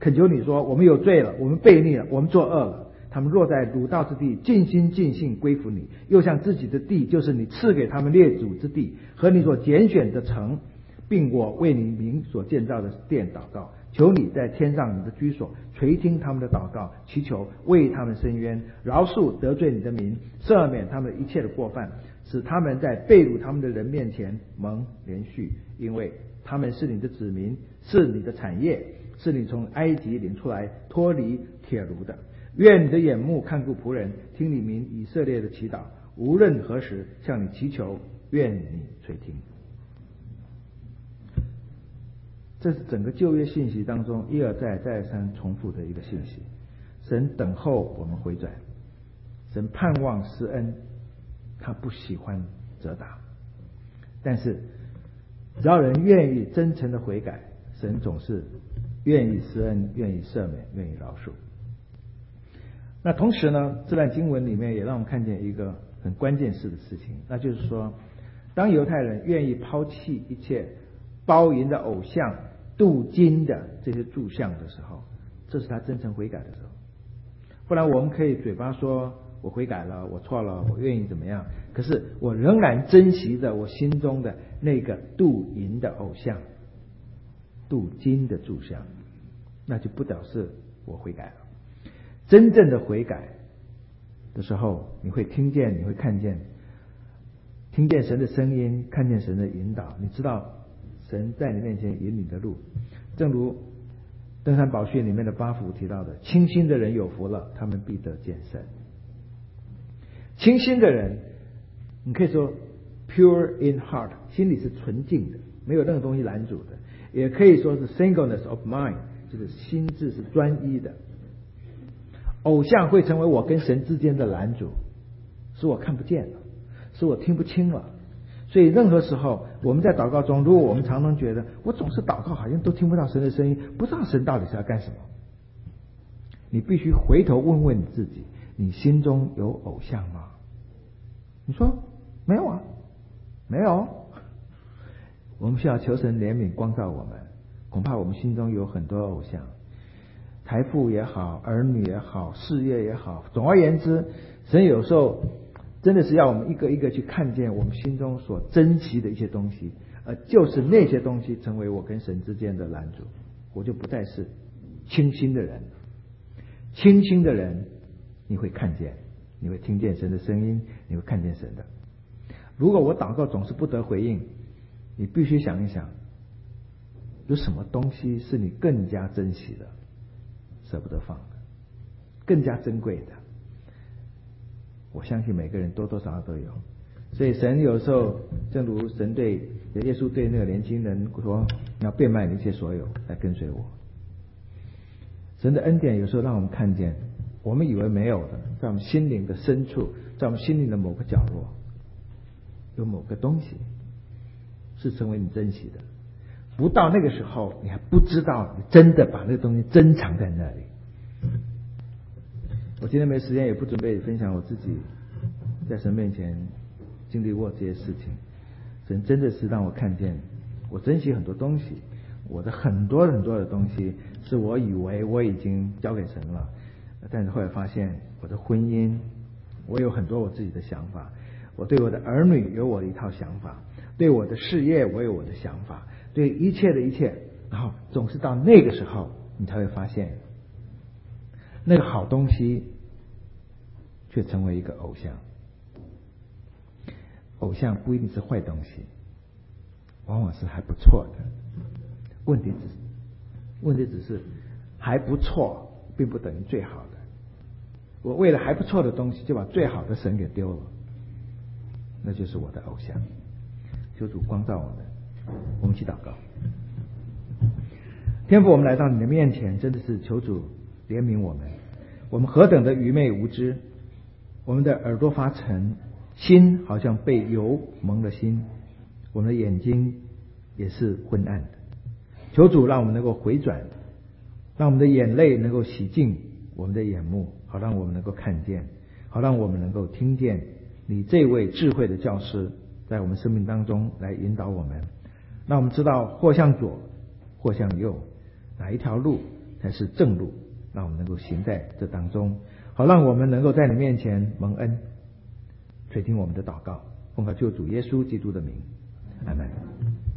恳求你说，我们有罪了，我们悖逆了，我们作恶了。他们落在鲁道之地，尽心尽性归服你，又向自己的地，就是你赐给他们列祖之地和你所拣选的城，并我为你名所建造的殿祷告，求你在天上你的居所垂听他们的祷告，祈求为他们伸冤，饶恕得罪你的民，赦免他们一切的过犯，使他们在被掳他们的人面前蒙连续，因为他们是你的子民，是你的产业，是你从埃及领出来脱离铁炉的。愿你的眼目看顾仆人，听你民以色列的祈祷，无论何时向你祈求，愿你垂听。这是整个旧约信息当中一而再再而三重复的一个信息。神等候我们回转，神盼望施恩，他不喜欢责打，但是只要人愿意真诚的悔改，神总是愿意施恩，愿意赦免，愿意饶恕。那同时呢，这段经文里面也让我们看见一个很关键式的事情，那就是说，当犹太人愿意抛弃一切包银的偶像、镀金的这些柱像的时候，这是他真诚悔改的时候。不然我们可以嘴巴说我悔改了，我错了，我愿意怎么样，可是我仍然珍惜着我心中的那个镀银的偶像、镀金的柱像，那就不表示我悔改了。真正的悔改的时候，你会听见，你会看见，听见神的声音，看见神的引导，你知道神在你面前引你的路。正如登山宝训里面的八福提到的，清心的人有福了，他们必得见神。清心的人，你可以说 pure in heart， 心里是纯净的，没有任何东西拦阻的，也可以说是 singleness of mind， 就是心智是专一的。偶像会成为我跟神之间的拦阻，使我看不见了，使我听不清了。所以任何时候我们在祷告中，如果我们常常觉得我总是祷告好像都听不到神的声音，不知道神到底是要干什么，你必须回头问问你自己，你心中有偶像吗？你说没有啊，没有。我们需要求神怜悯光照我们，恐怕我们心中有很多偶像，财富也好，儿女也好，事业也好，总而言之，神有时候真的是要我们一个一个去看见我们心中所珍惜的一些东西，就是那些东西成为我跟神之间的拦阻，我就不再是清心的人。清心的人，你会看见，你会听见神的声音，你会看见神的。如果我祷告总是不得回应，你必须想一想，有什么东西是你更加珍惜的，舍不得放的，更加珍贵的。我相信每个人多多少少都有。所以神有时候，正如神对耶稣对那个年轻人说，你要变卖你一切所有来跟随我。神的恩典有时候让我们看见我们以为没有的，在我们心灵的深处，在我们心灵的某个角落，有某个东西是成为你珍惜的。不到那个时候，你还不知道你真的把那个东西珍藏在那里。我今天没时间，也不准备分享我自己在神面前经历过这些事情。神真的是让我看见，我珍惜很多东西，我的很多很多的东西是我以为我已经交给神了，但是后来发现我的婚姻，我有很多我自己的想法，我对我的儿女有我的一套想法，对我的事业我有我的想法，对一切的一切，然后总是到那个时候你才会发现那个好东西却成为一个偶像。偶像不一定是坏东西，往往是还不错的。问题只是还不错并不等于最好的。我为了还不错的东西就把最好的神给丢了，那就是我的偶像。求主光照我们，我们一起祷告。天父，我们来到你的面前，真的是求主怜悯我们。我们何等的愚昧无知，我们的耳朵发沉，心好像被油蒙了心，我们的眼睛也是昏暗的。求主让我们能够回转，让我们的眼泪能够洗净我们的眼目，好让我们能够看见，好让我们能够听见你这位智慧的教师在我们生命当中来引导我们，让我们知道或向左或向右，哪一条路才是正路，让我们能够行在这当中，好让我们能够在你面前蒙恩。垂听我们的祷告，奉靠救主耶稣基督的名，阿门。